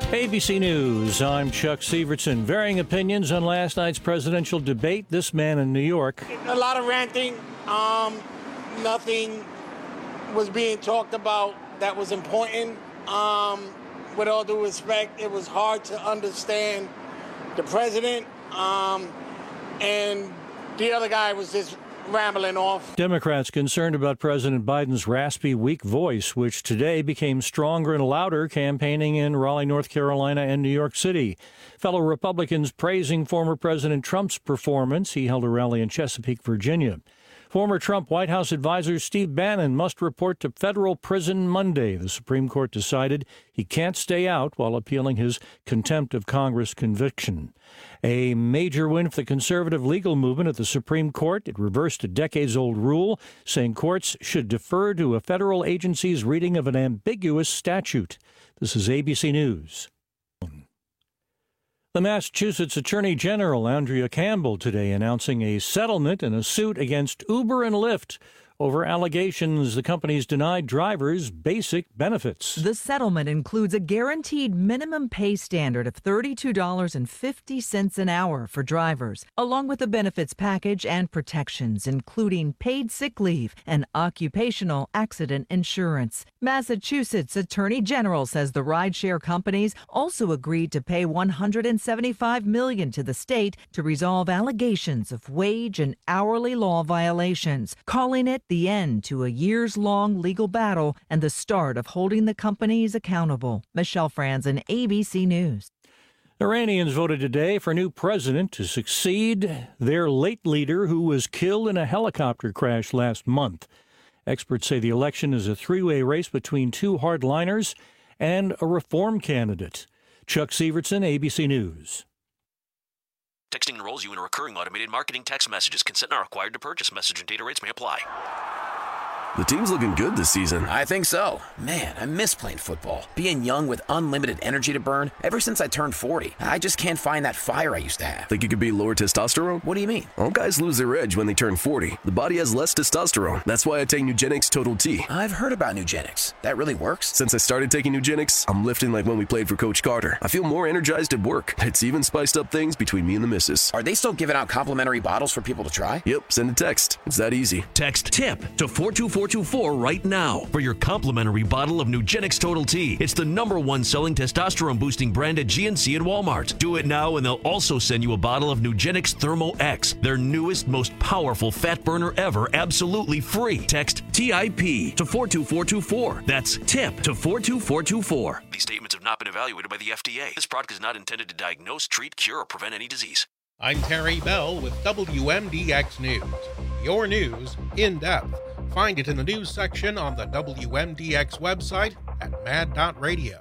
ABC News, I'm Chuck Severson. Varying opinions on last night's presidential debate. This man in New York. A lot of ranting. Nothing was being talked about that was important. With all due respect, it was hard to understand the president. And the other guy was just rambling off. Democrats concerned about President Biden's raspy, weak voice, which today became stronger and louder campaigning in Raleigh, North Carolina and New York City. Fellow Republicans praising former President Trump's performance. He held a rally in Chesapeake, Virginia. Former Trump White House advisor Steve Bannon must report to federal prison Monday. The Supreme Court decided he can't stay out while appealing his contempt of Congress conviction. A major win for the conservative legal movement at the Supreme Court. It reversed a decades-old rule saying courts should defer to a federal agency's reading of an ambiguous statute. This is ABC News. The Massachusetts Attorney General, Andrea Campbell, today announcing a settlement in a suit against Uber and Lyft over allegations the companies denied drivers basic benefits. The settlement includes a guaranteed minimum pay standard of $32.50 an hour for drivers, along with a benefits package and protections, including paid sick leave and occupational accident insurance. Massachusetts Attorney General says the rideshare companies also agreed to pay $175 million to the state to resolve allegations of wage and hourly law violations, calling it the end to a years-long legal battle and the start of holding the companies accountable. Michelle Franzen, ABC News. Iranians voted today for a new president to succeed their late leader who was killed in a helicopter crash last month. Experts say the election is a three-way race between two hardliners and a reform candidate. Chuck Severson, ABC News. Texting enrolls you in a recurring automated marketing text messages. Consent not required to purchase. Message and data rates may apply. The team's looking good this season. I think so. Man, I miss playing football. Being young with unlimited energy to burn. Ever since I turned 40, I just can't find that fire I used to have. Think it could be lower testosterone? What do you mean? All guys lose their edge when they turn 40. The body has less testosterone. That's why I take Nugenix Total T. I've heard about Nugenix. That really works? Since I started taking Nugenix, I'm lifting like when we played for Coach Carter. I feel more energized at work. It's even spiced up things between me and the missus. Are they still giving out complimentary bottles for people to try? Yep, send a text. It's that easy. Text TIP to 42424 right now for your complimentary bottle of Nugenix Total T. It's the #1 selling testosterone boosting brand at GNC and Walmart. Do it now and they'll also send you a bottle of Nugenix Thermo X, their newest, most powerful fat burner ever, absolutely free. Text TIP to 42424. That's TIP to 42424. These statements have not been evaluated by the FDA. This product is not intended to diagnose, treat, cure, or prevent any disease. I'm Terry Bell with WMDX News. Your news in depth. Find it in the news section on the WMDX website at mad.radio.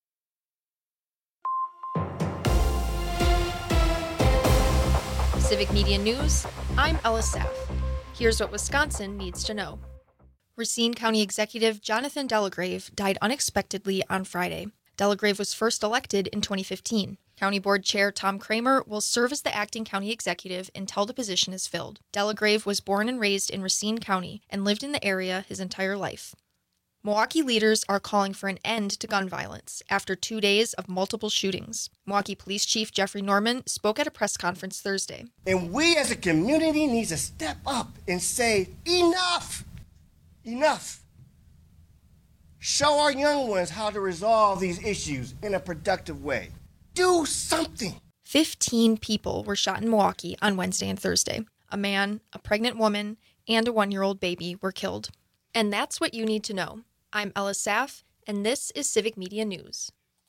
Civic Media News, I'm Ella Saff. Here's what Wisconsin needs to know. Racine County Executive Jonathan Delagrave died unexpectedly on Friday. Delagrave was first elected in 2015. County Board Chair Tom Kramer will serve as the acting county executive until the position is filled. Delagrave was born and raised in Racine County and lived in the area his entire life. Milwaukee leaders are calling for an end to gun violence after 2 days of multiple shootings. Milwaukee Police Chief Jeffrey Norman spoke at a press conference Thursday. And we as a community need to step up and say, enough! Enough! Show our young ones how to resolve these issues in a productive way. Do something. 15 people were shot in Milwaukee on Wednesday and Thursday. A man, a pregnant woman, and a 1-year-old baby were killed. And that's what you need to know. I'm Ella Saff, and this is Civic Media News.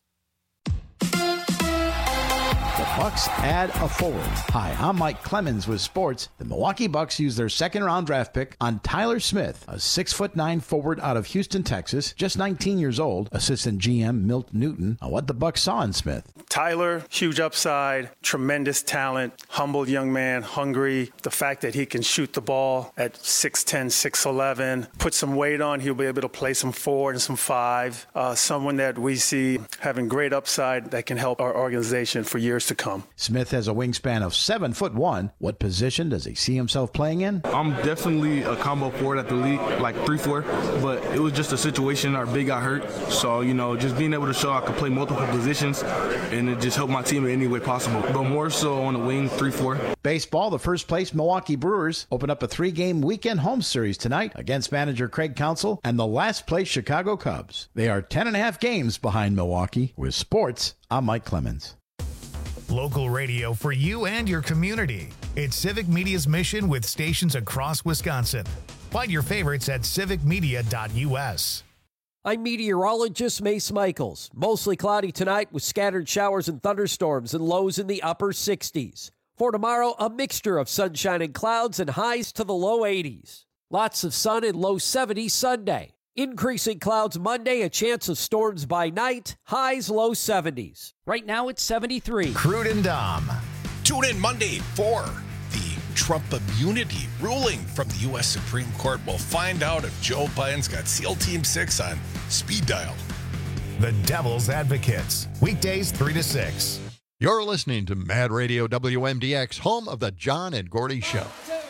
The Bucks add a forward. Hi, I'm Mike Clemens with sports. The Milwaukee Bucks use their second-round draft pick on Tyler Smith, a 6'9" forward out of Houston, Texas, just 19 years old. Assistant GM Milt Newton on what the Bucks saw in Smith. Tyler, huge upside, tremendous talent, humble young man, hungry. The fact that he can shoot the ball at 6'10", 6'11", put some weight on, he'll be able to play some 4 and some 5. Someone that we see having great upside that can help our organization for years to come. Smith has a wingspan of 7'1". What position does he see himself playing in? I'm definitely a combo forward at the league, like 3-4, but it was just a situation our big got hurt. So, just being able to show I could play multiple positions and it just helped my team in any way possible. But more so on the wing, 3-4. Baseball, the first-place Milwaukee Brewers open up a 3-game weekend home series tonight against manager Craig Counsell and the last-place Chicago Cubs. They are 10.5 games behind Milwaukee. With sports, I'm Mike Clemens. Local radio for you and your community. It's Civic Media's mission with stations across Wisconsin. Find your favorites at civicmedia.us. I'm meteorologist Mace Michaels. Mostly cloudy tonight with scattered showers and thunderstorms and lows in the upper 60s. For tomorrow, a mixture of sunshine and clouds and highs to the low 80s. Lots of sun and low 70s Sunday. Increasing clouds Monday, a chance of storms by night, highs low 70s. Right now it's 73. Crude and Dom. Tune in Monday for the Trump immunity ruling from the U.S. Supreme Court. We'll find out if Joe Biden's got SEAL Team 6 on speed dial. The Devil's Advocates. Weekdays 3 to 6. You're listening to Mad Radio WMDX, home of the John and Gordy Show.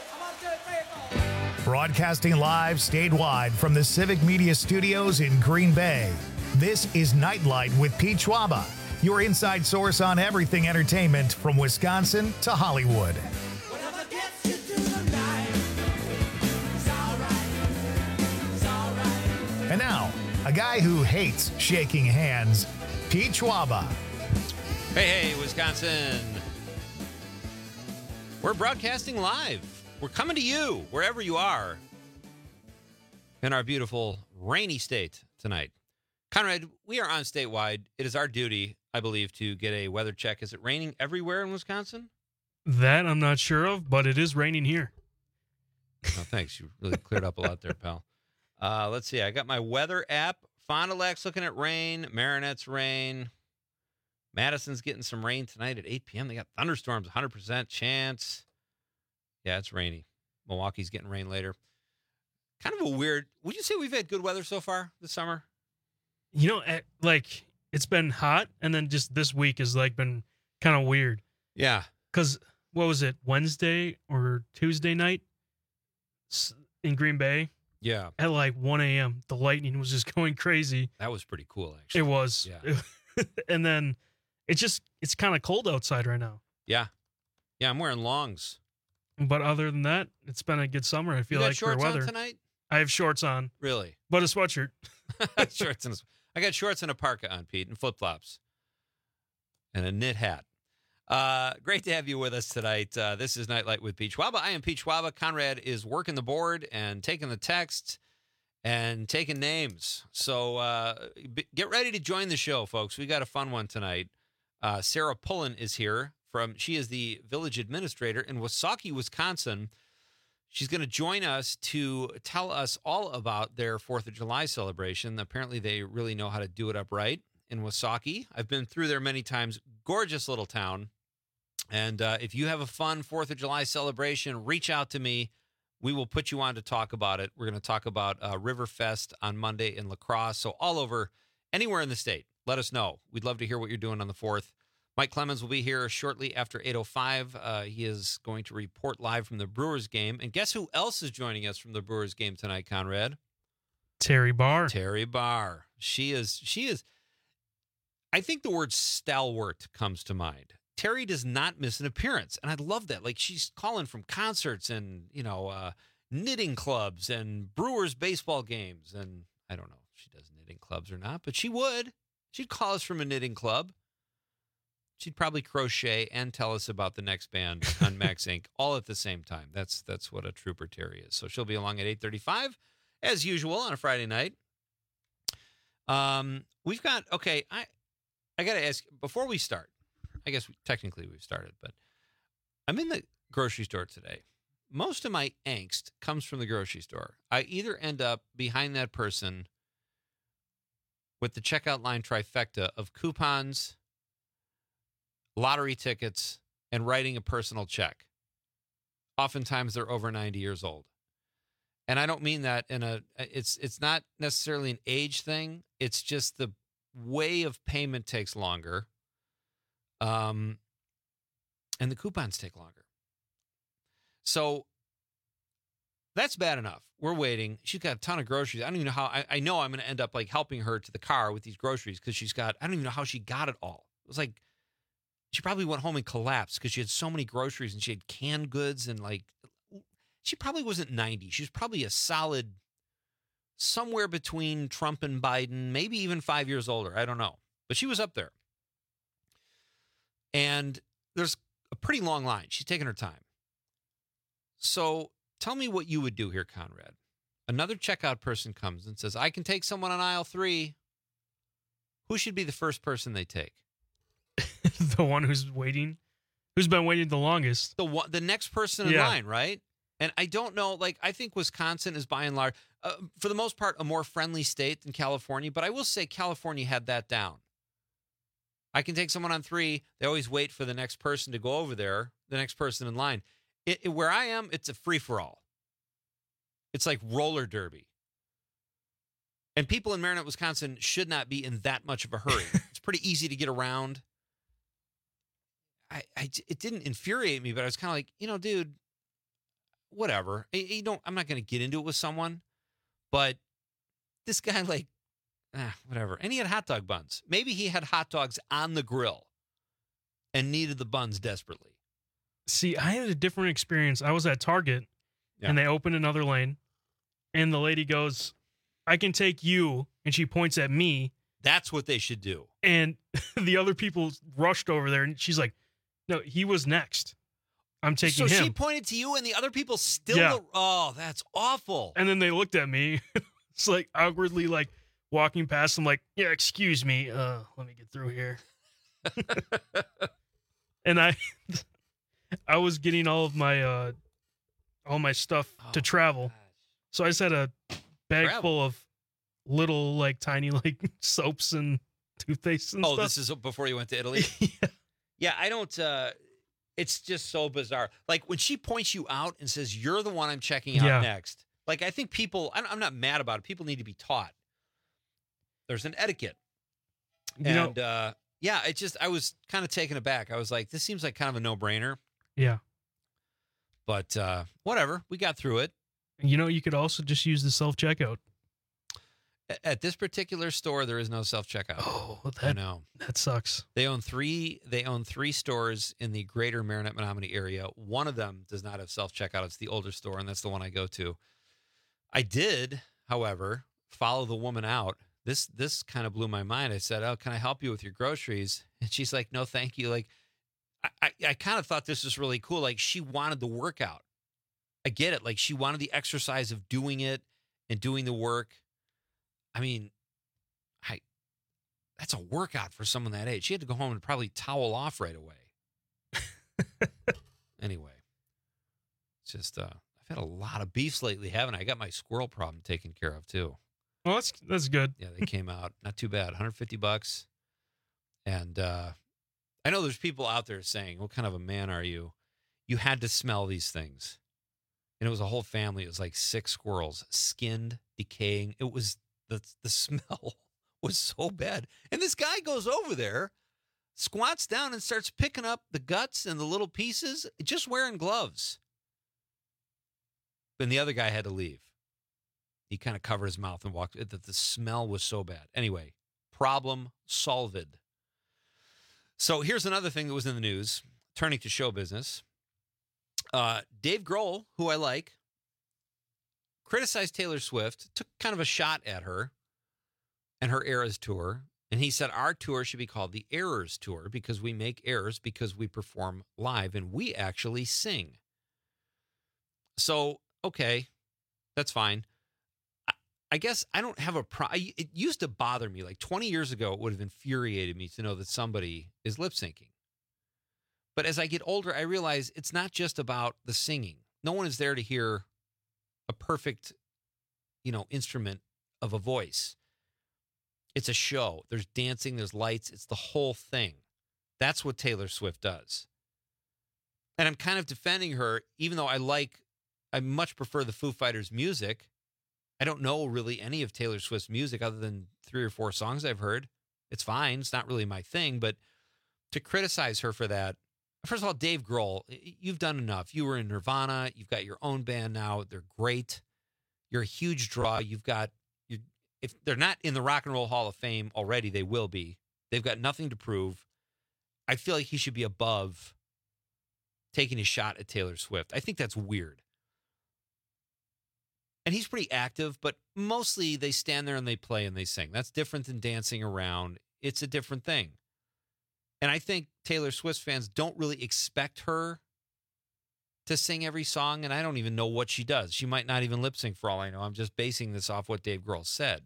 Broadcasting live statewide from the Civic Media Studios in Green Bay. This is Nightlight with Pete Schwaba, your inside source on everything entertainment from Wisconsin to Hollywood. And now, a guy who hates shaking hands, Pete Schwaba. Hey, Wisconsin. We're broadcasting live. We're coming to you wherever you are in our beautiful rainy state tonight. Conrad, we are on statewide. It is our duty, I believe, to get a weather check. Is it raining everywhere in Wisconsin? That I'm not sure of, but it is raining here. Oh, thanks. You really cleared up a lot there, pal. Let's see. I got my weather app. Fond du Lac's looking at rain. Marinette's rain. Madison's getting some rain tonight at 8 p.m. They got thunderstorms, 100% chance. Yeah, it's rainy. Milwaukee's getting rain later. Kind of a weird... Would you say we've had good weather so far this summer? It's been hot, and then just this week has, been kind of weird. Yeah. Because, what was it, Wednesday or Tuesday night in Green Bay? Yeah. At 1 a.m., the lightning was just going crazy. That was pretty cool, actually. It was. Yeah. And then it's kind of cold outside right now. Yeah. Yeah, I'm wearing longs. But other than that, it's been a good summer, I feel like, for weather. You got shorts on tonight? I have shorts on. Really? But a sweatshirt. I got shorts and a parka on, Pete, and flip-flops. And a knit hat. Great to have you with us tonight. This is Nightlight with Pete Schwaba. I am Pete Schwaba. Conrad is working the board and taking the text and taking names. So get ready to join the show, folks. We got a fun one tonight. Sarah Pullen is here. She is the village administrator in Wausauke, Wisconsin. She's going to join us to tell us all about their 4th of July celebration. Apparently, they really know how to do it up right in Wausauke. I've been through there many times. Gorgeous little town. And if you have a fun 4th of July celebration, reach out to me. We will put you on to talk about it. We're going to talk about Riverfest on Monday in La Crosse. So all over, anywhere in the state, let us know. We'd love to hear what you're doing on the 4th. Mike Clemens will be here shortly after 8:05. He is going to report live from the Brewers game. And guess who else is joining us from the Brewers game tonight, Conrad? Terry Barr. Terry Barr. She is. I think the word stalwart comes to mind. Terry does not miss an appearance. And I love that. She's calling from concerts and, knitting clubs and Brewers baseball games. And I don't know if she does knitting clubs or not, but she would. She'd call us from a knitting club. She'd probably crochet and tell us about the next band on Max Inc. all at the same time. That's what a trooper Terry is. So she'll be along at 8:35, as usual, on a Friday night. We've got, I got to ask, before we start, I guess technically we've started, but I'm in the grocery store today. Most of my angst comes from the grocery store. I either end up behind that person with the checkout line trifecta of coupons, lottery tickets, and writing a personal check. Oftentimes they're over 90 years old. And I don't mean that it's not necessarily an age thing. It's just the way of payment takes longer. And the coupons take longer. So that's bad enough. We're waiting. She's got a ton of groceries. I don't even know how. I know I'm going to end up like helping her to the car with these groceries because I don't even know how she got it all. It was like she probably went home and collapsed because she had so many groceries and she had canned goods and like she probably wasn't 90. She was probably a solid somewhere between Trump and Biden, maybe even 5 years older. I don't know. But she was up there. And there's a pretty long line. She's taking her time. So tell me what you would do here, Conrad. Another checkout person comes and says, I can take someone on aisle 3. Who should be the first person they take? The one who's waiting, who's been waiting the longest. The next person in line, right? And I don't know, like, I think Wisconsin is by and large, for the most part, a more friendly state than California. But I will say California had that down. I can take someone on 3. They always wait for the next person to go over there, the next person in line. Where I am, it's a free-for-all. It's like roller derby. And people in Marinette, Wisconsin should not be in that much of a hurry. It's pretty easy to get around. It didn't infuriate me, but I was kind of like, dude, whatever. I'm not going to get into it with someone, but this guy, like, whatever. And he had hot dog buns. Maybe he had hot dogs on the grill and needed the buns desperately. See, I had a different experience. I was at Target, and they opened another lane, and the lady goes, I can take you, and she points at me. That's what they should do. And the other people rushed over there, and she's like, no, he was next. I'm taking him. So she pointed to you, and the other people still, oh, that's awful. And then they looked at me. It's like awkwardly, like, walking past them, like, yeah, excuse me. Let me get through here. And I was getting all my stuff to travel. So I just had a bag full of little, like, tiny, like, soaps and toothpaste and stuff. Oh, this is before you went to Italy? Yeah, I don't, it's just so bizarre. Like, when she points you out and says, you're the one I'm checking out next. Like, I think people, I'm not mad about it. People need to be taught. There's an etiquette. I was kind of taken aback. I was like, this seems like kind of a no-brainer. Yeah. But whatever. We got through it. You could also just use the self-checkout. At this particular store, there is no self-checkout. Oh, I know. That sucks. They own 3 stores in the greater Marinette Menominee area. One of them does not have self-checkout. It's the older store, and that's the one I go to. I did, however, follow the woman out. This kind of blew my mind. I said, oh, can I help you with your groceries? And she's like, no, thank you. Like, I kind of thought this was really cool. Like, she wanted the workout. I get it. Like, she wanted the exercise of doing it and doing the work. I mean, that's a workout for someone that age. She had to go home and probably towel off right away. Anyway, it's just, I've had a lot of beefs lately, haven't I? I got my squirrel problem taken care of, too. Well, that's good. Yeah, they came out. Not too bad. $150. And I know there's people out there saying, what kind of a man are you? You had to smell these things. And it was a whole family. It was like 6 squirrels, skinned, decaying. It was, the smell was so bad. And this guy goes over there, squats down and starts picking up the guts and the little pieces, just wearing gloves. And the other guy had to leave. He kind of covered his mouth and walked. The smell was so bad. Anyway, problem solved. So here's another thing that was in the news, turning to show business. Dave Grohl, who I like, criticized Taylor Swift, took kind of a shot at her and her Eras tour. And he said our tour should be called the Errors Tour because we make errors because we perform live and we actually sing. So, okay, that's fine. I guess I don't have a problem. It used to bother me. Like 20 years ago, it would have infuriated me to know that somebody is lip syncing. But as I get older, I realize it's not just about the singing. No one is there to hear a perfect, instrument of a voice. It's a show. There's dancing, there's lights. It's the whole thing. That's what Taylor Swift does. And I'm kind of defending her, even though I much prefer the Foo Fighters music. I don't know really any of Taylor Swift's music other than 3 or 4 songs I've heard. It's fine. It's not really my thing, but to criticize her for that, first of all, Dave Grohl, you've done enough. You were in Nirvana. You've got your own band now. They're great. You're a huge draw. If they're not in the Rock and Roll Hall of Fame already, they will be. They've got nothing to prove. I feel like he should be above taking a shot at Taylor Swift. I think that's weird. And he's pretty active, but mostly they stand there and they play and they sing. That's different than dancing around. It's a different thing. And I think Taylor Swift fans don't really expect her to sing every song, and I don't even know what she does. She might not even lip sync for all I know. I'm just basing this off what Dave Grohl said.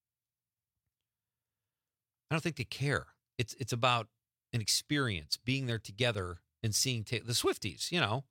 I don't think they care. It's about an experience, being there together and seeing the Swifties, you know.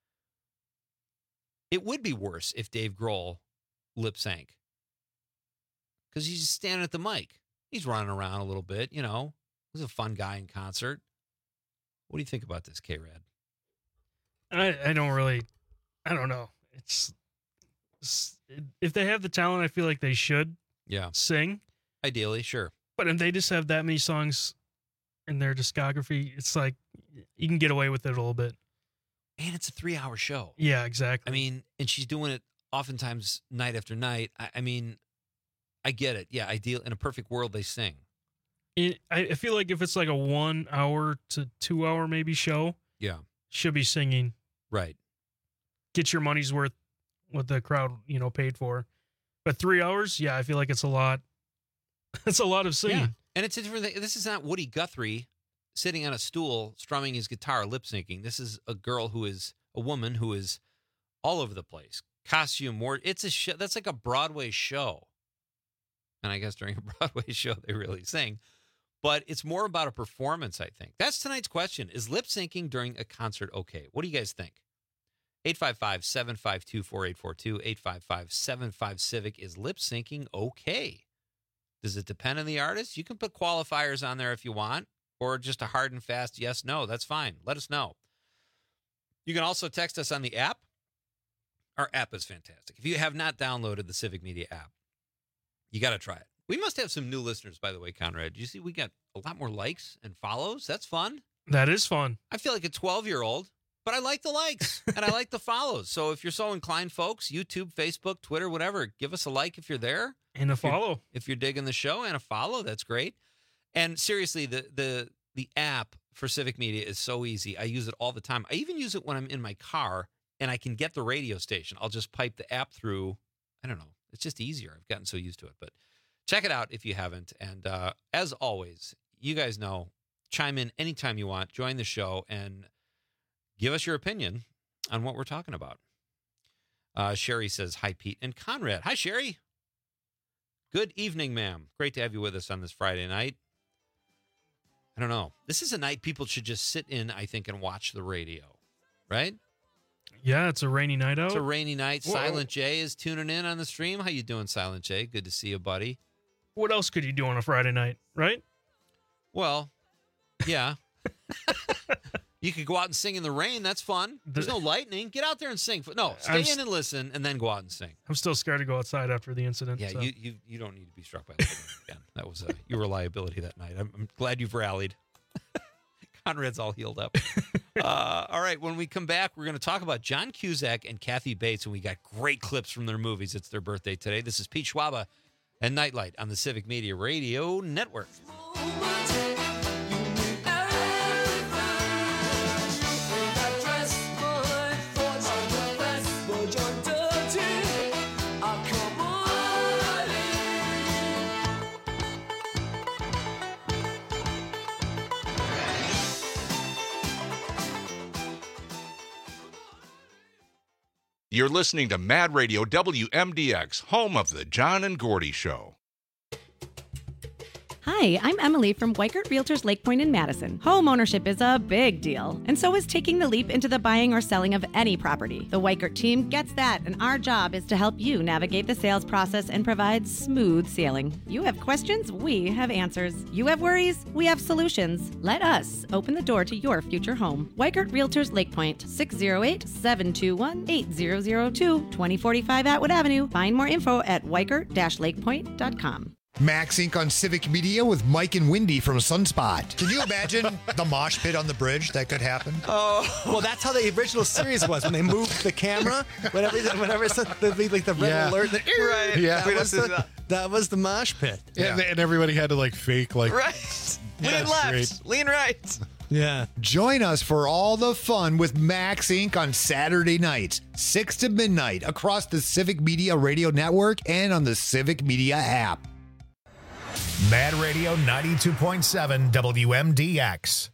It would be worse if Dave Grohl lip sync, because he's just standing at the mic. He's running around a little bit, you know. He's a fun guy in concert. What do you think about this, K-Rad? I don't know. It's if they have the talent, I feel like they should sing. Ideally, sure. But if they just have that many songs in their discography, it's like you can get away with it a little bit. And it's a 3-hour show. Yeah, exactly. I mean, and she's doing it oftentimes night after night. I mean, I get it. Yeah, ideal. In a perfect world, they sing. I feel like if it's like a 1 hour to 2 hour maybe show, should be singing. Right. Get your money's worth what the crowd, paid for. But 3 hours, I feel like it's a lot. It's a lot of singing. Yeah. And it's a different thing. This is not Woody Guthrie sitting on a stool, strumming his guitar, lip syncing. This is a woman who is all over the place. Costume, it's a show. That's like a Broadway show. And I guess during a Broadway show, they really sing. But it's more about a performance, I think. That's tonight's question. Is lip syncing during a concert okay? What do you guys think? 855-752-4842, 855-75-CIVIC. Is lip syncing okay? Does it depend on the artist? You can put qualifiers on there if you want, or just a hard and fast yes, no. That's fine. Let us know. You can also text us on the app. Our app is fantastic. If you have not downloaded the Civic Media app, you got to try it. We must have some new listeners, by the way, Conrad. You see, we got a lot more likes and follows. That's fun. That is fun. I feel like a 12-year-old, but I like the likes and I like the follows. So if you're so inclined, folks, YouTube, Facebook, Twitter, whatever, give us a like if you're there. And a follow. If you're digging the show, and a follow, that's great. And seriously, the app for Civic Media is so easy. I use it all the time. I even use it when I'm in my car and I can get the radio station. I'll just pipe the app through. I don't know. It's just easier. I've gotten so used to it. But check it out if you haven't. And as always, you guys know, chime in anytime you want. Join the show and give us your opinion on what we're talking about. Sherry says, hi, Pete and Conrad. Hi, Sherry. Good evening, ma'am. Great to have you with us on this Friday night. I don't know. This is a night people should just sit in, I think, and watch the radio, right? Yeah, it's a rainy night out. It's a rainy night. Whoa. Silent J is tuning in on the stream. How you doing, Silent J? Good to see you, buddy. What else could you do on a Friday night, right? Well, yeah. You could go out and sing in the rain. That's fun. There's no lightning. Get out there and sing. No, stay in and listen, and then go out and sing. I'm still scared to go outside after the incident. Yeah, so. you don't need to be struck by lightning again. That was your reliability that night. I'm glad you've rallied. Conrad's all healed up. All right, when we come back, we're going to talk about John Cusack and Kathy Bates, and we got great clips from their movies. It's their birthday today. This is Pete Schwaba and Nightlight on the Civic Media Radio Network. You're listening to Mad Radio WMDX, home of the John and Gordy Show. Hi, Hi, I'm Emily from Weikert Realtors Lake Point in Madison. Home ownership is a big deal, and so is taking the leap into the buying or selling of any property. The Weikert team gets that, and our job is to help you navigate the sales process and provide smooth sailing. You have questions, we have answers. You have worries, we have solutions. Let us open the door to your future home. Weikert Realtors Lake Point, 608-721-8002, 2045 Atwood Avenue. Find more info at weikert-lakepoint.com. Max Inc. on Civic Media with Mike and Wendy from Sunspot. Can you imagine the mosh pit on the bridge that could happen? Oh, well, that's how the original series was when they moved the camera. Whenever it's like the red alert, right? Yeah, that was the mosh pit. Yeah. And everybody had to like fake like right. Lean left, great. Lean right. Yeah. Join us for all the fun with Max Inc. on Saturday nights, 6 to midnight, across the Civic Media Radio Network and on the Civic Media app. Mad Radio 92.7 WMDX.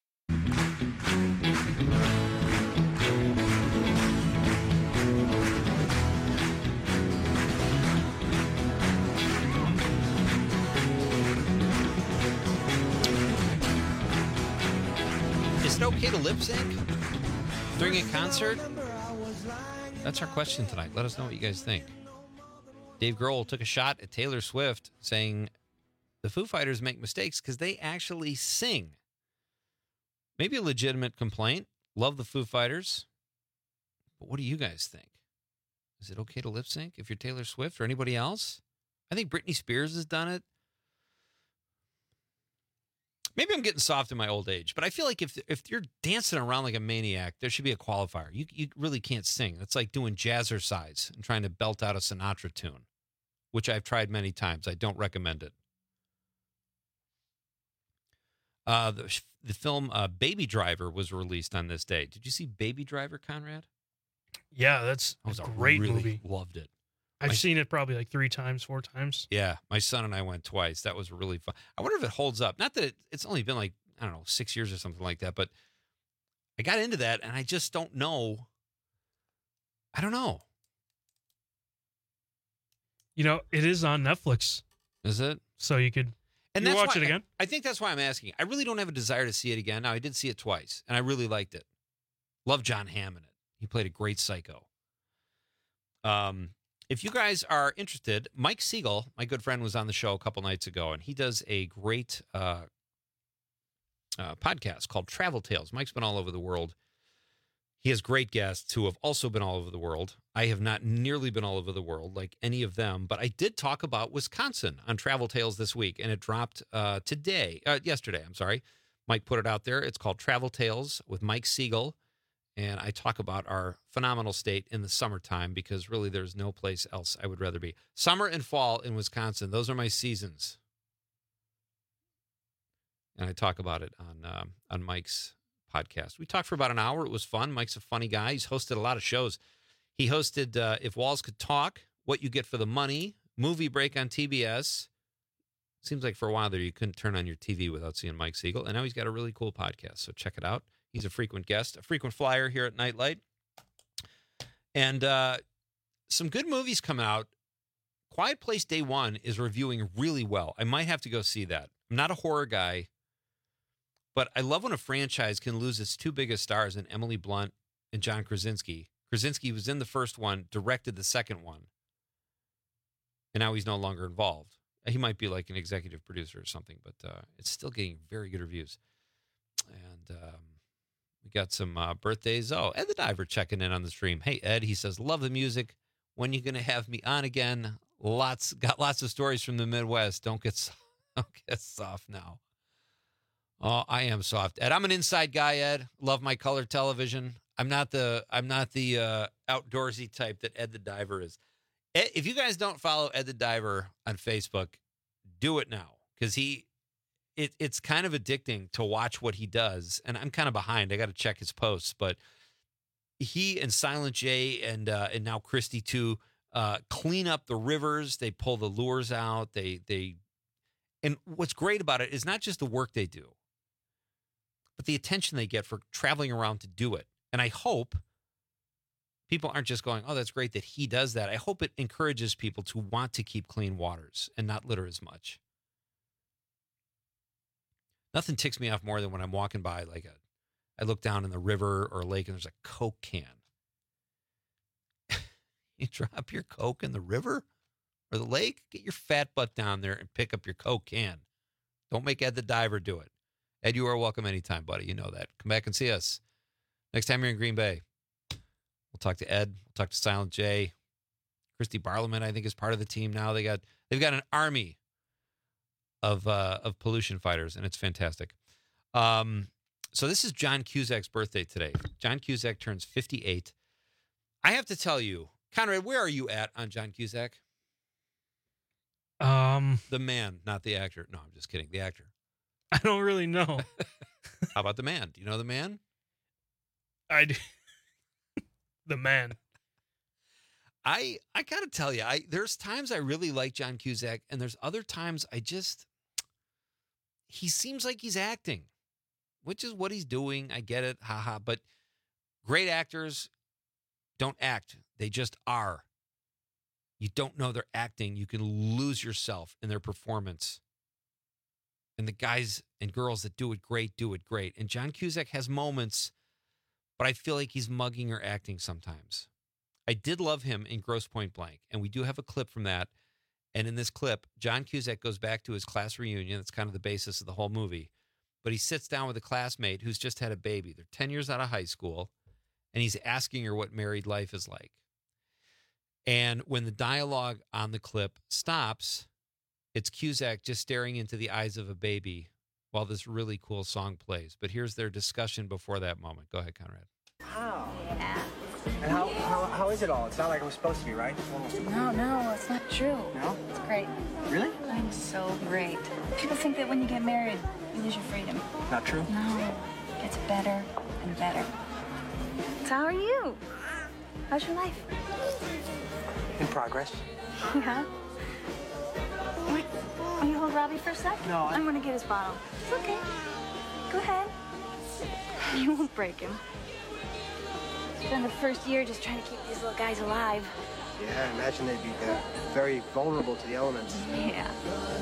Is it okay to lip sync during a concert? That's our question tonight. Let us know what you guys think. Dave Grohl took a shot at Taylor Swift, saying the Foo Fighters make mistakes because they actually sing. Maybe a legitimate complaint. Love the Foo Fighters. But what do you guys think? Is it okay to lip sync if you're Taylor Swift or anybody else? I think Britney Spears has done it. Maybe I'm getting soft in my old age, but I feel like if you're dancing around like a maniac, there should be a qualifier. You really can't sing. It's like doing jazzercise and trying to belt out a Sinatra tune, which I've tried many times. I don't recommend it. The film Baby Driver was released on this day. Did you see Baby Driver, Conrad? Yeah, that's a great movie. Loved it. I've seen it probably like 3 times, 4 times. Yeah, my son and I went twice. That was really fun. I wonder if it holds up. Not that it's only been like, I don't know, 6 years or something like that, but I got into that and I just don't know. I don't know. You know, it is on Netflix. Is it? So you could watch it again. I think that's why I'm asking. I really don't have a desire to see it again. Now, I did see it twice, and I really liked it. Love John Hamm in it. He played a great psycho. If you guys are interested, Mike Siegel, my good friend, was on the show a couple nights ago, and he does a great podcast called Travel Tales. Mike's been all over the world. He has great guests who have also been all over the world. I have not nearly been all over the world like any of them, but I did talk about Wisconsin on Travel Tales this week, and it dropped yesterday. Mike put it out there. It's called Travel Tales with Mike Siegel, and I talk about our phenomenal state in the summertime because really there's no place else I would rather be. Summer and fall in Wisconsin, those are my seasons. And I talk about it on Mike's podcast. We talked for about an hour. It was fun. Mike's a funny guy. He's hosted a lot of shows. He hosted If Walls Could Talk, What You Get for the Money, Movie Break on TBS. Seems like for a while there you couldn't turn on your TV without seeing Mike Siegel. And now he's got a really cool podcast, so check it out. He's a frequent guest, a frequent flyer here at Nightlight. And some good movies come out. Quiet Place Day One is reviewing really well. I might have to go see that. I'm not a horror guy, but I love when a franchise can lose its 2 biggest stars in Emily Blunt and John Krasinski. Krasinski was in the first one, directed the second one, and now he's no longer involved. He might be like an executive producer or something, but it's still getting very good reviews. And we got some birthdays. Oh, Ed the Diver checking in on the stream. Hey, Ed, he says, love the music. When you going to have me on again? Got lots of stories from the Midwest. Don't get soft now. Oh, I am soft. Ed, I'm an inside guy, Ed. Love my color television. I'm not the outdoorsy type that Ed the Diver is. Ed, if you guys don't follow Ed the Diver on Facebook, do it now because it's kind of addicting to watch what he does. And I'm kind of behind. I got to check his posts, but he and Silent J and now Christy too clean up the rivers. They pull the lures out. And what's great about it is not just the work they do, but the attention they get for traveling around to do it. And I hope people aren't just going, oh, that's great that he does that. I hope it encourages people to want to keep clean waters and not litter as much. Nothing ticks me off more than when I'm walking by, I look down in the river or a lake and there's a Coke can. You drop your Coke in the river or the lake, get your fat butt down there and pick up your Coke can. Don't make Ed the diver do it. Ed, you are welcome anytime, buddy. You know that. Come back and see us next time you're in Green Bay. We'll talk to Ed. We'll talk to Silent J. Christy Barleman, I think, is part of the team now. They've got an army of pollution fighters, and it's fantastic. So this is John Cusack's birthday today. John Cusack turns 58. I have to tell you, Conrad, where are you at on John Cusack? The man, not the actor. No, I'm just kidding. The actor. I don't really know. How about the man? Do you know the man? I do. The man. I gotta tell you, there's times I really like John Cusack, and there's other times he seems like he's acting, which is what he's doing. I get it, haha. But great actors don't act; they just are. You don't know they're acting. You can lose yourself in their performance. And the guys and girls that do it great. And John Cusack has moments, but I feel like he's mugging or acting sometimes. I did love him in Grosse Pointe Blank, and we do have a clip from that. And in this clip, John Cusack goes back to his class reunion. That's kind of the basis of the whole movie. But he sits down with a classmate who's just had a baby. They're 10 years out of high school, and he's asking her what married life is like. And when the dialogue on the clip stops, it's Cusack just staring into the eyes of a baby while this really cool song plays. But here's their discussion before that moment. Go ahead, Conrad. How? Yeah. And how is it all? It's not like it was supposed to be, right? No, it's not true. No? It's great. Really? I'm so great. People think that when you get married, you lose your freedom. Not true? No. It gets better and better. So how are you? How's your life? In progress. Yeah? Wait, will you hold Robbie for a sec? No, I'm gonna get his bottle. It's okay. Go ahead. You won't break him. Spend the first year just trying to keep these little guys alive. Yeah, I imagine they'd be very vulnerable to the elements. Yeah.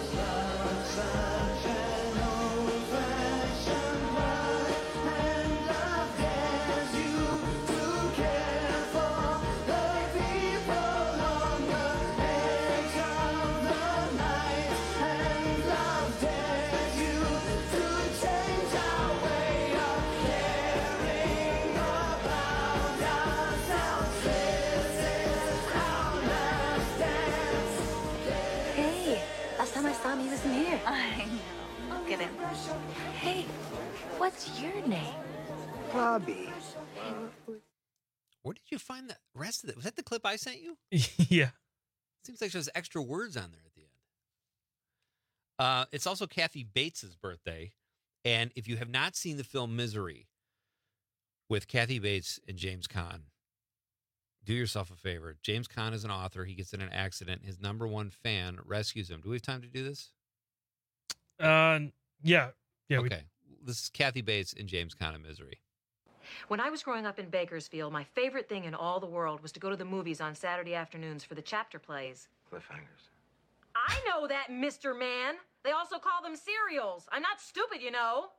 He wasn't here. I know. Look at him. Hey, what's your name? Robbie. Where did you find the rest of it? Was that the clip I sent you? Yeah. Seems like there's extra words on there at the end. It's also Kathy Bates' birthday. And if you have not seen the film Misery with Kathy Bates and James Caan, do yourself a favor. James Caan is an author. He gets in an accident. His number one fan rescues him. Do we have time to do this? Yeah. Okay. This is Kathy Bates and James Caan in Misery. When I was growing up in Bakersfield, my favorite thing in all the world was to go to the movies on Saturday afternoons for the chapter plays. Cliffhangers. I know that, Mr. Man. They also call them serials. I'm not stupid, you know.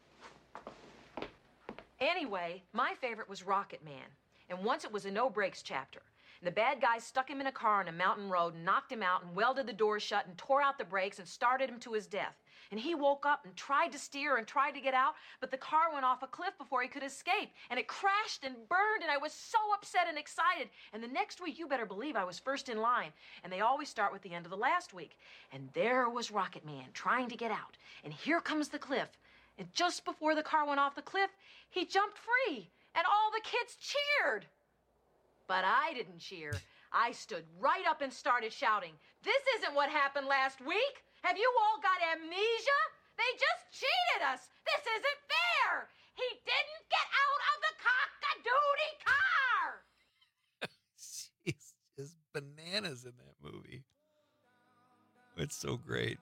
Anyway, my favorite was Rocket Man. And once it was a no-brakes chapter. And the bad guys stuck him in a car on a mountain road, knocked him out, and welded the doors shut, and tore out the brakes, and started him to his death. And he woke up and tried to steer and tried to get out, but the car went off a cliff before he could escape. And it crashed and burned, and I was so upset and excited. And the next week, you better believe I was first in line. And they always start with the end of the last week. And there was Rocket Man trying to get out. And here comes the cliff. And just before the car went off the cliff, he jumped free. And all the kids cheered. But I didn't cheer. I stood right up and started shouting, "This isn't what happened last week. Have you all got amnesia? They just cheated us. This isn't fair. He didn't get out of the cock-a-doodie car." She's just bananas in that movie. It's so great.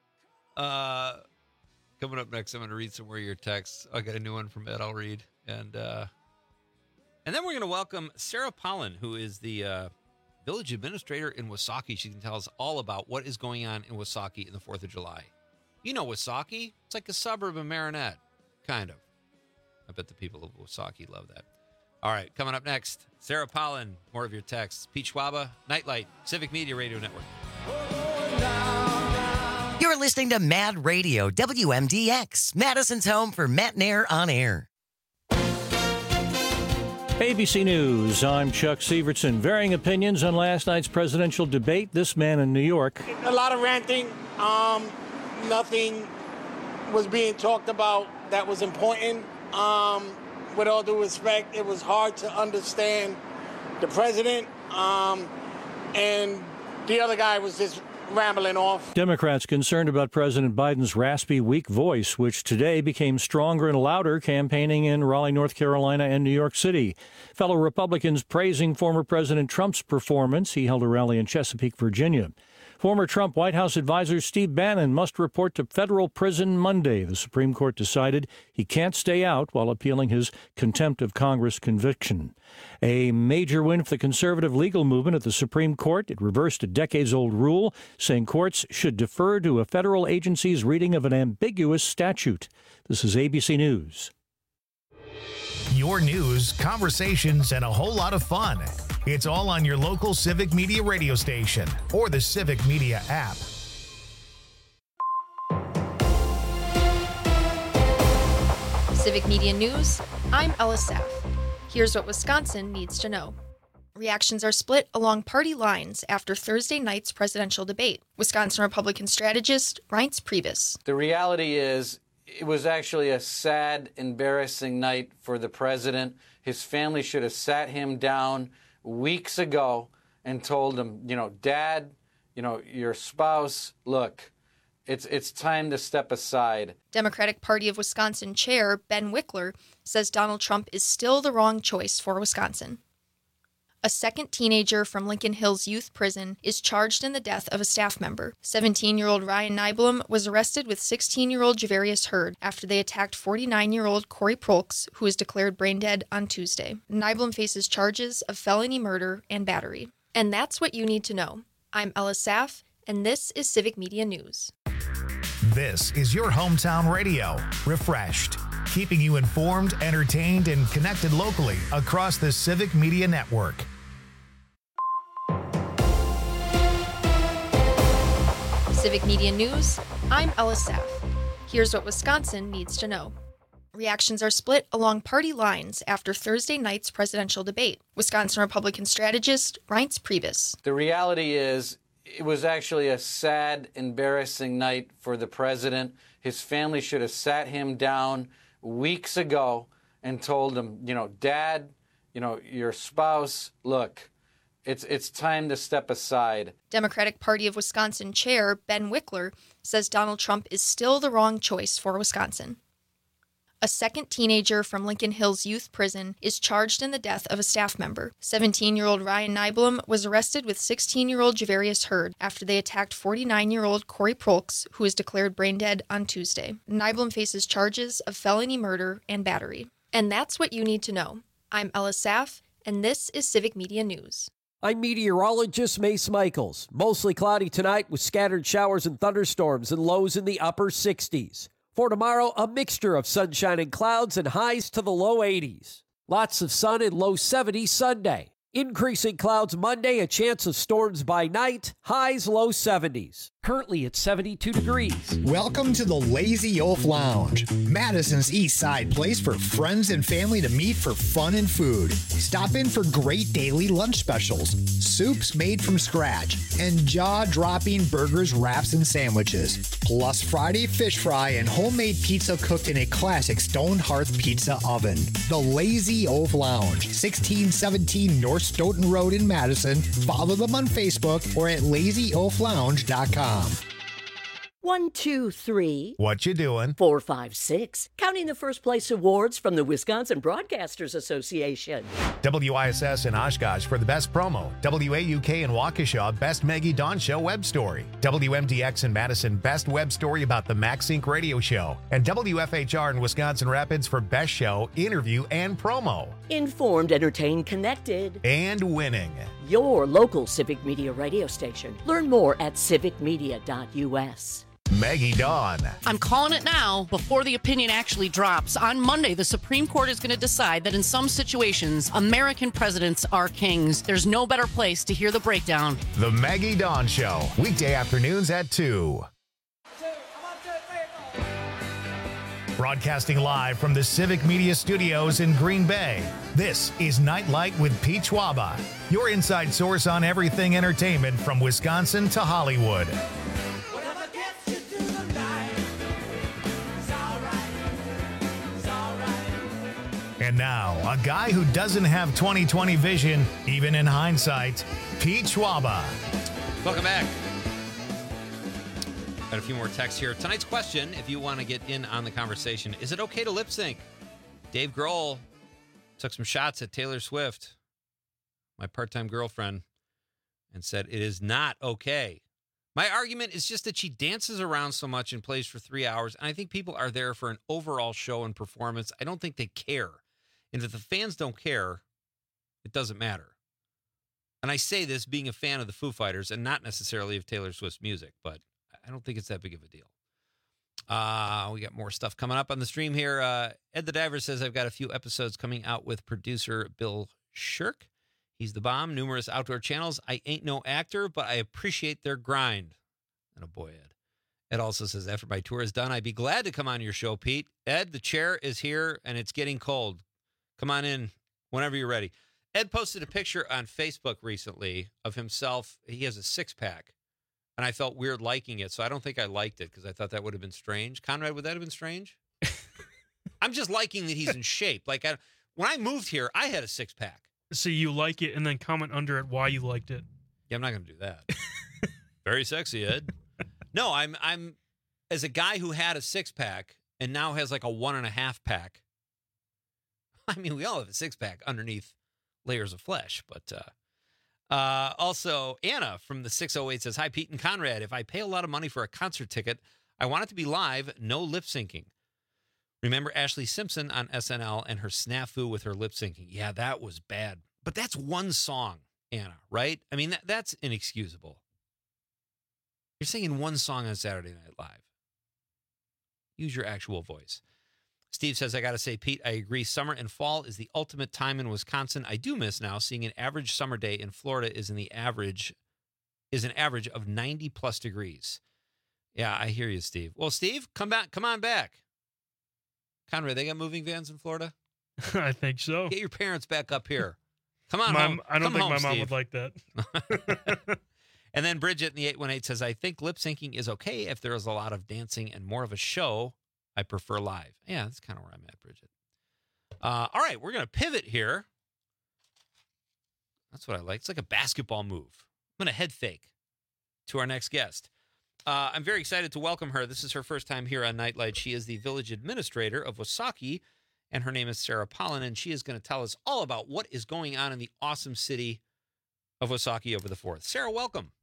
Coming up next, I'm going to read some more of your texts. I got a new one from Ed I'll read. And then we're going to welcome Sarah Pollen, who is the village administrator in Wasaki. She can tell us all about what is going on in Wasaki in the 4th of July. You know Wasaki? It's like a suburb of Marinette. Kind of. I bet the people of Wasaki love that. All right, coming up next, Sarah Pollen, more of your texts. Pete Schwaba, Nightlight, Civic Media Radio Network. You're listening to Mad Radio, WMDX, Madison's home for Matt Nair on air. ABC News, I'm Chuck Severson. Varying opinions on last night's presidential debate. This man in New York. A lot of ranting. Nothing was being talked about that was important. With all due respect, it was hard to understand the president, and the other guy was just rambling off. Democrats concerned about President Biden's raspy, weak voice, which today became stronger and louder campaigning in Raleigh, North Carolina and New York City. Fellow Republicans praising former President Trump's performance. He held a rally in Chesapeake, Virginia. Former Trump White House advisor Steve Bannon must report to federal prison Monday. The Supreme Court decided he can't stay out while appealing his contempt of Congress conviction. A major win for the conservative legal movement at the Supreme Court. It reversed a decades-old rule saying courts should defer to a federal agency's reading of an ambiguous statute. This is ABC News. Your news, conversations, and a whole lot of fun. It's all on your local Civic Media radio station or the Civic Media app. Civic Media News, I'm Ella Saff. Here's what Wisconsin needs to know. Reactions are split along party lines after Thursday night's presidential debate. Wisconsin Republican strategist Reince Priebus. The reality is, it was actually a sad, embarrassing night for the president. His family should have sat him down weeks ago and told him, Dad, your spouse, look, it's time to step aside. Democratic Party of Wisconsin Chair Ben Wickler says Donald Trump is still the wrong choice for Wisconsin. A second teenager from Lincoln Hills Youth Prison is charged in the death of a staff member. 17-year-old Ryan Nyblom was arrested with 16-year-old Javarius Hurd after they attacked 49-year-old Corey Prolks, who was declared brain dead on Tuesday. Nyblom faces charges of felony murder and battery. And that's what you need to know. I'm Ella Saff, and this is Civic Media News. This is your hometown radio, refreshed, keeping you informed, entertained, and connected locally across the Civic Media Network. Civic Media News, I'm Ella Saff. Here's what Wisconsin needs to know. Reactions are split along party lines after Thursday night's presidential debate. Wisconsin Republican strategist Reince Priebus. The reality is, it was actually a sad, embarrassing night for the president. His family should have sat him down weeks ago and told him, Dad, your spouse, look, it's time to step aside. Democratic Party of Wisconsin Chair Ben Wickler says Donald Trump is still the wrong choice for Wisconsin. A second teenager from Lincoln Hills Youth Prison is charged in the death of a staff member. 17-year-old Ryan Nyblom was arrested with 16-year-old Javarius Hurd after they attacked 49-year-old Corey Prolks, who was declared brain dead on Tuesday. Nyblom faces charges of felony murder and battery. And that's what you need to know. I'm Ella Saff, and this is Civic Media News. I'm meteorologist Mace Michaels. Mostly cloudy tonight with scattered showers and thunderstorms and lows in the upper 60s. For tomorrow, a mixture of sunshine and clouds and highs to the low 80s. Lots of sun and low 70s Sunday. Increasing clouds Monday, a chance of storms by night, highs low 70s. Currently at 72 degrees. Welcome to the Lazy Oaf Lounge, Madison's East Side place for friends and family to meet for fun and food. Stop in for great daily lunch specials, soups made from scratch, and jaw-dropping burgers, wraps, and sandwiches. Plus Friday fish fry and homemade pizza cooked in a classic stone hearth pizza oven. The Lazy Oaf Lounge, 1617 North Stoughton Road in Madison. Follow them on Facebook or at lazyoaflounge.com. 1, 2, 3. What you doing? 4, 5, 6. Counting the first place awards from the Wisconsin Broadcasters Association. WISS in Oshkosh for the best promo. WAUK in Waukesha, best Maggie Dawn Show web story. WMDX in Madison, best web story about the Max Inc. radio show. And WFHR in Wisconsin Rapids for best show, interview, and promo. Informed, entertained, connected. And winning. Your local Civic Media radio station. Learn more at civicmedia.us. Maggie Dawn. I'm calling it now before the opinion actually drops. On Monday, the Supreme Court is going to decide that in some situations, American presidents are kings. There's no better place to hear the breakdown. The Maggie Dawn Show, weekday afternoons at 2. Broadcasting live from the Civic Media Studios in Green Bay, this is Nightlight with Pete Schwaba, your inside source on everything entertainment from Wisconsin to Hollywood. And now, a guy who doesn't have 20/20 vision, even in hindsight, Pete Schwaba. Welcome back. Got a few more texts here. Tonight's question, if you want to get in on the conversation, is it okay to lip sync? Dave Grohl took some shots at Taylor Swift, my part-time girlfriend, and said it is not okay. My argument is just that she dances around so much and plays for 3 hours, and I think people are there for an overall show and performance. I don't think they care. And if the fans don't care, it doesn't matter. And I say this being a fan of the Foo Fighters and not necessarily of Taylor Swift's music, but I don't think it's that big of a deal. We got more stuff coming up on the stream here. Ed the Diver says, I've got a few episodes coming out with producer Bill Shirk. He's the bomb. Numerous outdoor channels. I ain't no actor, but I appreciate their grind. And a boy, Ed. Ed also says, after my tour is done, I'd be glad to come on your show, Pete. Ed, the chair is here, and it's getting cold. Come on in whenever you're ready. Ed posted a picture on Facebook recently of himself. He has a six-pack, and I felt weird liking it, so I don't think I liked it because I thought that would have been strange. Conrad, would that have been strange? I'm just liking that he's in shape. Like when I moved here, I had a six-pack. So you like it and then comment under it why you liked it. Yeah, I'm not going to do that. Very sexy, Ed. No, I'm as a guy who had a six-pack and now has like a 1.5-pack. I mean, we all have a six-pack underneath layers of flesh. But also, Anna from the 608 says, hi, Pete and Conrad. If I pay a lot of money for a concert ticket, I want it to be live, no lip syncing. Remember Ashley Simpson on SNL and her snafu with her lip syncing? Yeah, that was bad. But that's one song, Anna, right? I mean, that's inexcusable. You're singing one song on Saturday Night Live. Use your actual voice. Steve says, I got to say, Pete, I agree. Summer and fall is the ultimate time in Wisconsin. I do miss now seeing an average summer day in Florida is an average of 90+ degrees. Yeah, I hear you, Steve. Well, Steve, come on back. Conrad, they got moving vans in Florida? I think so. Get your parents back up here. Come on home. I don't think home, my Steve. mom would like that. And then Bridget in the 818 says, I think lip syncing is okay if there is a lot of dancing and more of a show. I prefer live. Yeah, that's kind of where I'm at, Bridget. All right, we're going to pivot here. That's what I like. It's like a basketball move. I'm going to head fake to our next guest. I'm very excited to welcome her. This is her first time here on Nightlight. She is the village administrator of Woosaki, and her name is Sarah Pollen, and she is going to tell us all about what is going on in the awesome city of Woosaki over the 4th. Sarah, welcome.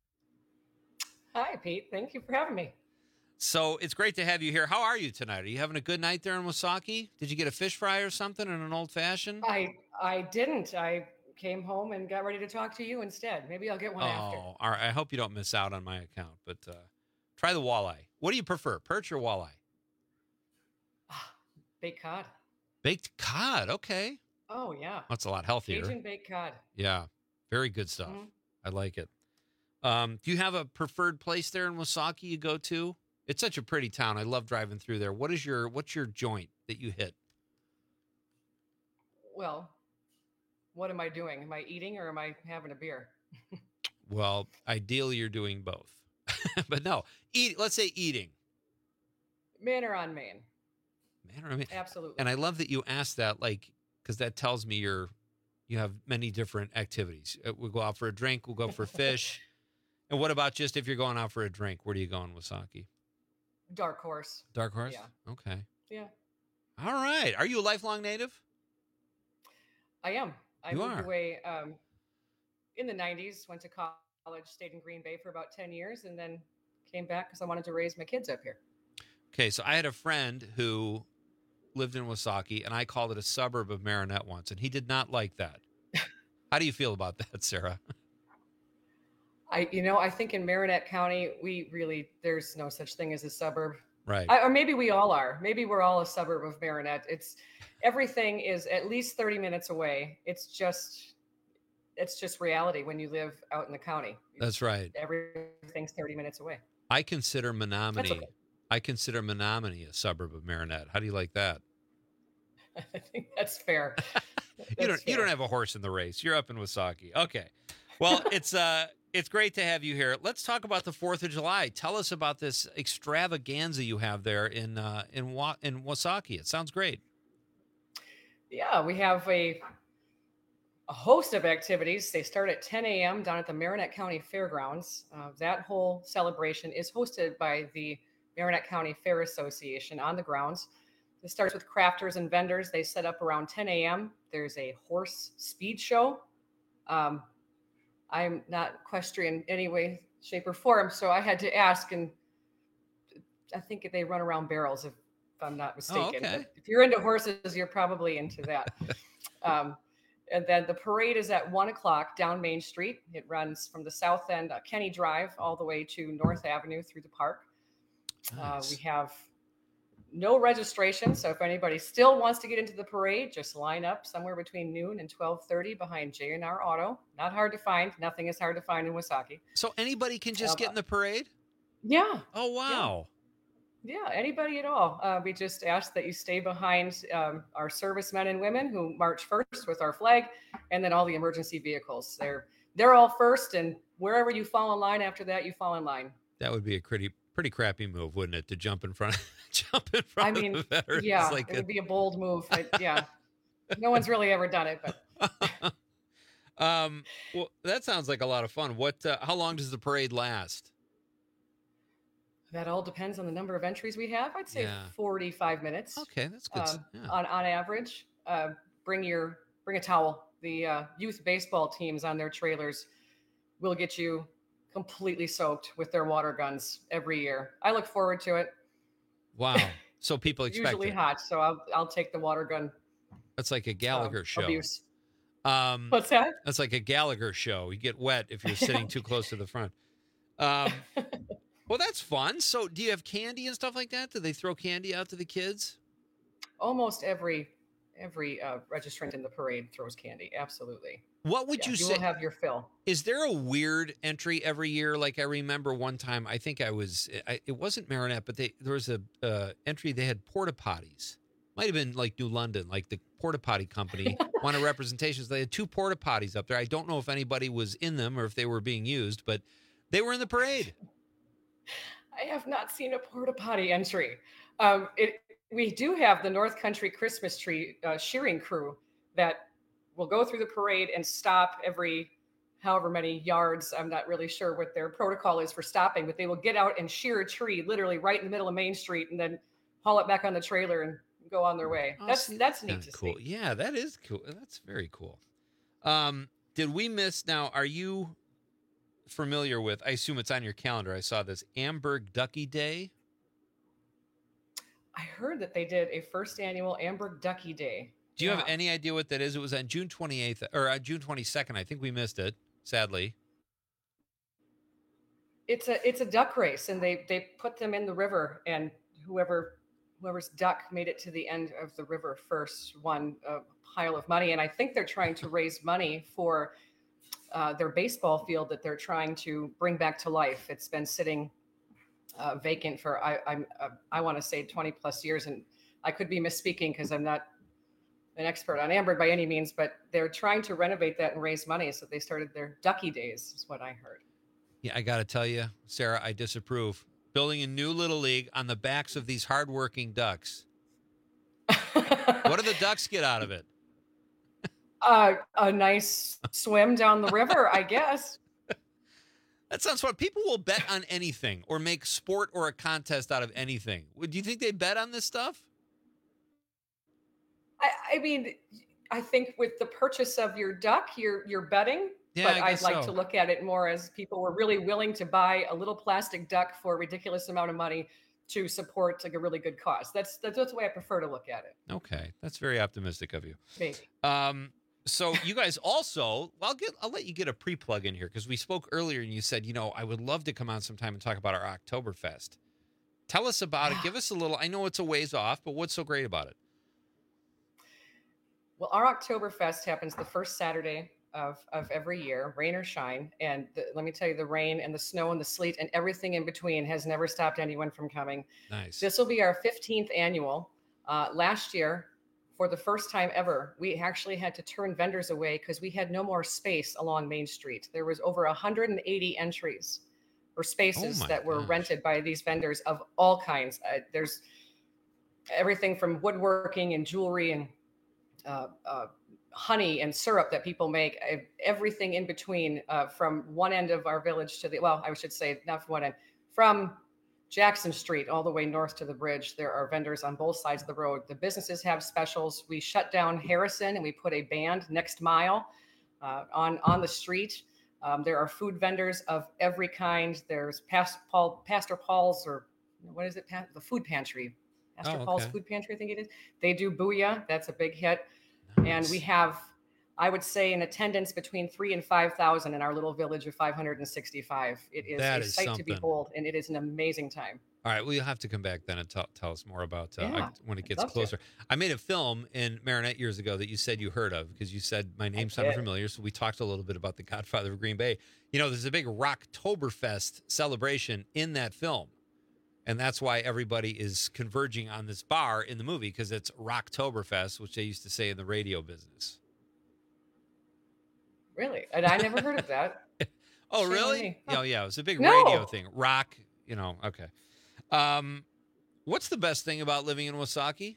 Hi, Pete. Thank you for having me. So it's great to have you here. How are you tonight? Are you having a good night there in Woosaki? Did you get a fish fry or something and an old fashioned? I didn't. I came home and got ready to talk to you instead. Maybe I'll get one after. Oh, all right. I hope you don't miss out on my account, but try the walleye. What do you prefer, perch or walleye? Baked cod. Baked cod. Okay. Oh, yeah. That's a lot healthier. Cajun baked cod. Yeah. Very good stuff. Mm-hmm. I like it. Do you have a preferred place there in Woosaki you go to? It's such a pretty town. I love driving through there. What's your joint that you hit? Well, what am I doing? Am I eating or am I having a beer? Well, ideally you're doing both. But no, let's say eating. Manor on Main. Manor on Main. Absolutely. And I love that you asked that, like, because that tells me you have many different activities. We'll go out for a drink. We'll go for fish. And what about just if you're going out for a drink? Where do you go in Woosaki? Dark Horse. Dark Horse? Yeah. Okay. Yeah. All right. Are you a lifelong native? I am. I You moved are. away in the 90s, went to college, stayed in Green Bay for about 10 years, and then came back because I wanted to raise my kids up here. Okay, so I had a friend who lived in Woosaki, and I called it a suburb of Marinette once, and he did not like that. How do you feel about that, Sarah? I think in Marinette County, there's no such thing as a suburb. Right. Or maybe we all are. Maybe we're all a suburb of Marinette. Everything is at least 30 minutes away. It's just reality when you live out in the county. That's right. Everything's 30 minutes away. I consider Menominee. That's okay. I consider Menominee a suburb of Marinette. How do you like that? I think that's fair. You don't have a horse in the race. You're up in Woosaki. Okay. Well, it's great to have you here. Let's talk about the 4th of July. Tell us about this extravaganza you have there in Woosaki. It sounds great. Yeah, we have a host of activities. They start at 10 a.m. down at the Marinette County Fairgrounds. That whole celebration is hosted by the Marinette County Fair Association on the grounds. It starts with crafters and vendors. They set up around 10 a.m. There's a horse speed show. I'm not equestrian in any way, shape, or form, so I had to ask, and I think they run around barrels, if I'm not mistaken. Oh, okay. But if you're into horses, you're probably into that. And then the parade is at 1 o'clock down Main Street. It runs from the south end, Kenny Drive, all the way to North Avenue through the park. Nice. We have no registration, so if anybody still wants to get into the parade, just line up somewhere between noon and 12:30 behind J&R Auto. Not hard to find. Nothing is hard to find in Woosaki. So anybody can just get in the parade? Yeah. Oh, wow. Yeah, anybody at all. We just ask that you stay behind our servicemen and women who march first with our flag, and then all the emergency vehicles. They're all first, and wherever you fall in line after that, you fall in line. That would be a pretty crappy move, wouldn't it, to jump in front of the veterans? Yeah, Like it would be a bold move. Yeah, no one's really ever done it, but. Well, that sounds like a lot of fun. How long does the parade last? That all depends on the number of entries we have. I'd say 45 minutes. Okay, that's good. On average. Bring a towel. The youth baseball teams on their trailers will get you completely soaked with their water guns every year. I look forward to it. Wow. So people expect usually it. hot, so I'll take the water gun. That's like a Gallagher show. Abuse. What's that? That's like a Gallagher show. You get wet if you're sitting too close to the front. Well, that's fun. So do you have candy and stuff like that? Do they throw candy out to the kids? Almost every registrant in the parade throws candy. Absolutely. What would you say? You will have your fill. Is there a weird entry every year? Like I remember one time, I think it wasn't Marinette, but there was a entry. They had porta potties. Might have been like New London, like the porta potty company wanted representations. They had 2 porta potties up there. I don't know if anybody was in them or if they were being used, but they were in the parade. I have not seen a porta potty entry. We do have the North Country Christmas tree shearing crew that will go through the parade and stop every however many yards. I'm not really sure what their protocol is for stopping, but they will get out and shear a tree literally right in the middle of Main Street and then haul it back on the trailer and go on their way. That's neat to cool. see. Yeah, that is cool. That's very cool. Did we miss? Now, are you familiar with? I assume it's on your calendar. I saw this Amberg Ducky Day. I heard that they did a first annual Amberg Ducky Day. Do you have any idea what that is? It was on June 28th or on June 22nd. I think we missed it, sadly. It's a duck race, and they put them in the river, and whoever's duck made it to the end of the river first won a pile of money. And I think they're trying to raise money for their baseball field that they're trying to bring back to life. It's been sitting vacant for I want to say 20 plus years, and I could be misspeaking because I'm not an expert on Amberg by any means, but they're trying to renovate that and raise money. So they started their Ducky Days, is what I heard. Yeah, I got to tell you, Sarah, I disapprove. Building a new little league on the backs of these hardworking ducks. What do the ducks get out of it? A nice swim down the river, I guess. That sounds fun. People will bet on anything or make sport or a contest out of anything. Do you think they bet on this stuff? I mean, I think with the purchase of your duck, you're betting. Yeah, but I guess I'd like so. to look at it more as people were really willing to buy a little plastic duck for a ridiculous amount of money to support like a really good cause. That's the way I prefer to look at it. Okay, that's very optimistic of you. Maybe. So you guys also, I'll let you get a pre-plug in here because we spoke earlier and you said, I would love to come on sometime and talk about our Oktoberfest. Tell us about it. Give us a little, I know it's a ways off, but what's so great about it? Well, our Oktoberfest happens the first Saturday of every year, rain or shine. And let me tell you, the rain and the snow and the sleet and everything in between has never stopped anyone from coming. Nice. This will be our 15th annual. Last year, for the first time ever, we actually had to turn vendors away because we had no more space along Main Street. There was over 180 entries or spaces that were rented by these vendors of all kinds. There's everything from woodworking and jewelry and honey and syrup that people make, everything in between, from one end of our village to I should say not from one end, from Jackson Street all the way north to the bridge. There are vendors on both sides of the road. The businesses have specials. We shut down Harrison and we put a band next mile on the street. There are food vendors of every kind. There's Pastor Paul's, or what is it? The food pantry. Pastor Paul's Food Pantry, I think it is. They do Booyah. That's a big hit. Nice. And we have, I would say, in attendance between 3,000 and 5,000 in our little village of 565. It is a sight to behold, and it is an amazing time. All right. Well, you'll have to come back then and tell us more about when it gets closer. I made a film in Marinette years ago that you said you heard of because you said my name sounded familiar. So we talked a little bit about the Godfather of Green Bay. There's a big Rocktoberfest celebration in that film. And that's why everybody is converging on this bar in the movie, because it's Rocktoberfest, which they used to say in the radio business. Really? And I never heard of that. Oh, really? Huh. Yeah, it was a big radio thing. Rock, okay. What's the best thing about living in Woosaki?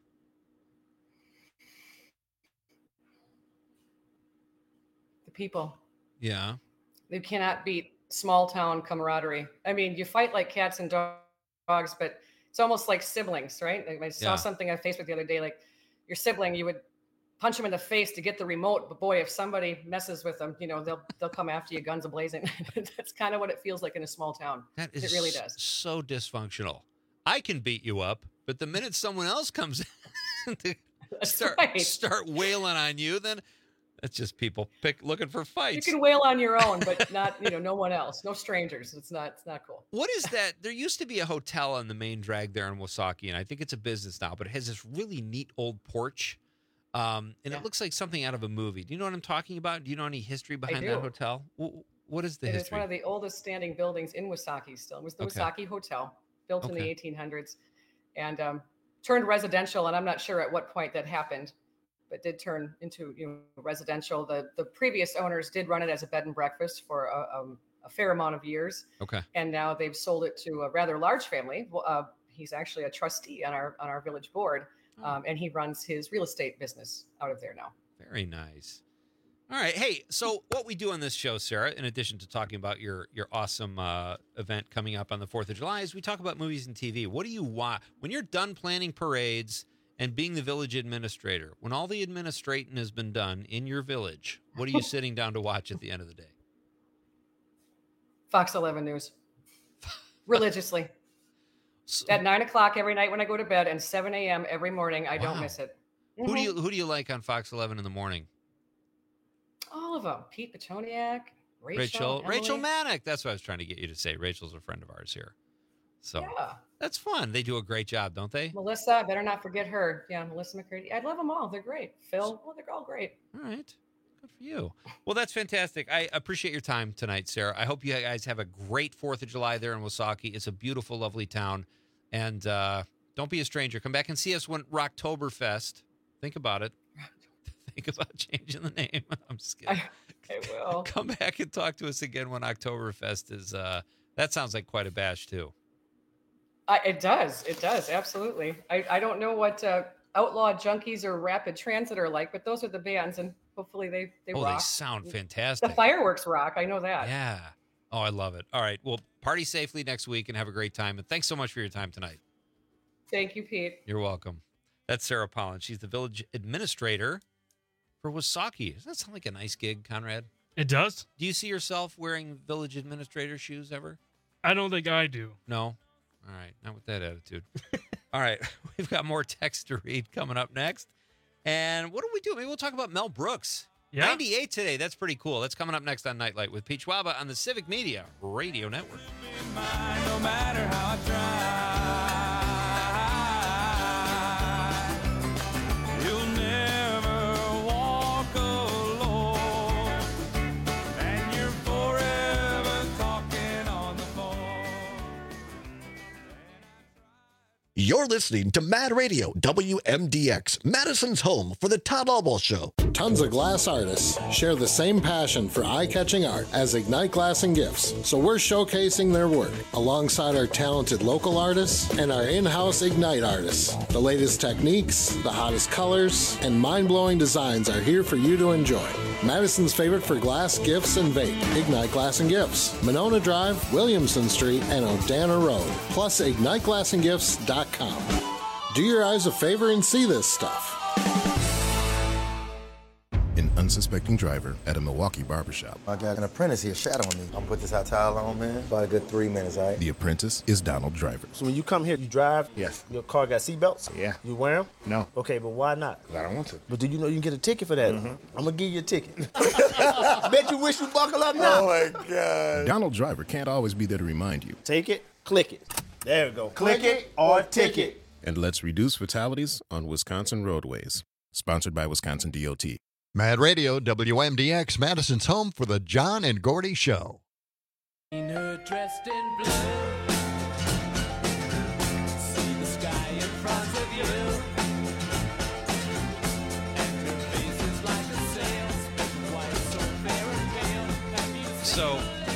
The people. Yeah. You cannot beat small town camaraderie. I mean, you fight like cats and dogs, but it's almost like siblings, right? I saw something on Facebook the other day, like your sibling, you would punch them in the face to get the remote, but boy, if somebody messes with them, they'll come after you, guns a-blazing. That's kind of what it feels like in a small town. It really does. So dysfunctional. I can beat you up, but the minute someone else comes in to start wailing on you, then it's just people looking for fights. You can wail on your own, but not, no one else, no strangers. It's not cool. What is that? There used to be a hotel on the main drag there in Woosaki, and I think it's a business now, but it has this really neat old porch. It looks like something out of a movie. Do you know what I'm talking about? Do you know any history behind that hotel? What is the history? It's one of the oldest standing buildings in Woosaki still. It was the Woosaki Hotel, built in the 1800s, and turned residential, and I'm not sure at what point that happened, but did turn into residential. The previous owners did run it as a bed and breakfast for a fair amount of years. Okay. And now they've sold it to a rather large family. He's actually a trustee on our village board, and he runs his real estate business out of there now. Very nice. All right. Hey, so what we do on this show, Sarah, in addition to talking about your awesome event coming up on the 4th of July, is we talk about movies and TV. What do you want when you're done planning parades and being the village administrator? When all the administrating has been done in your village, what are you sitting down to watch at the end of the day? Fox 11 News. Religiously. At 9 o'clock every night when I go to bed and 7 a.m. every morning. I don't miss it. Mm-hmm. Who do you like on Fox 11 in the morning? All of them. Pete Petoniak, Rachel Manick. That's what I was trying to get you to say. Rachel's a friend of ours here. So that's fun. They do a great job, don't they? Melissa, better not forget her. Yeah, Melissa McCurdy. I love them all. They're great. Phil, they're all great. All right. Good for you. Well, that's fantastic. I appreciate your time tonight, Sarah. I hope you guys have a great 4th of July there in Woosaki. It's a beautiful, lovely town. And don't be a stranger. Come back and see us when Rocktoberfest. Think about it. Think about changing the name. I'm just kidding. I will. Come back and talk to us again when Oktoberfest is. That sounds like quite a bash, too. It does. It does. Absolutely. I don't know what Outlaw Junkies or Rapid Transit are like, but those are the bands, and hopefully they rock. Oh, they sound fantastic. The fireworks rock. I know that. Yeah. Oh, I love it. All right. Well, party safely next week and have a great time. And thanks so much for your time tonight. Thank you, Pete. You're welcome. That's Sarah Pollen. She's the village administrator for Woosaki. Doesn't that sound like a nice gig, Conrad? It does. Do you see yourself wearing village administrator shoes ever? I don't think I do. No? All right. Not with that attitude. All right. We've got more text to read coming up next. And what do we do? Maybe we'll talk about Mel Brooks. Yeah. 98 today. That's pretty cool. That's coming up next on Nightlight with Pete Schwaba on the Civic Media Radio Network. No matter how I try, you'll never walk alone, and you're forever talking on the phone. You're listening to Mad Radio, WMDX, Madison's home for the Todd Albaugh Show. Tons of glass artists share the same passion for eye-catching art as Ignite Glass and Gifts, so we're showcasing their work alongside our talented local artists and our in-house Ignite artists. The latest techniques, the hottest colors, and mind-blowing designs are here for you to enjoy. Madison's favorite for glass, gifts, and vape, Ignite Glass and Gifts, Monona Drive, Williamson Street, and Odana Road, plus IgniteGlassandGifts.com. Do your eyes a favor and see this stuff. An unsuspecting driver at a Milwaukee barbershop. I got an apprentice here shadowing me. I'm gonna put this hot towel on, man. About a good 3 minutes, all right? The apprentice is Donald Driver. So when you come here, you drive? Yes. Your car got seatbelts? Yeah. You wear them? No. Okay, but why not? I don't want to. But do you know you can get a ticket for that? I'm gonna give you a ticket. Bet you wish you buckle up now. Oh my God. Donald Driver can't always be there to remind you. Take it, click it. There we go. Click it or ticket. And let's reduce fatalities on Wisconsin roadways. Sponsored by Wisconsin DOT. Mad Radio, WMDX, Madison's home for the John and Gordy Show. Seen her dressed in blue. See the sky in front of you. And her face is like a sail, spinning white, so fair and pale. Have you So,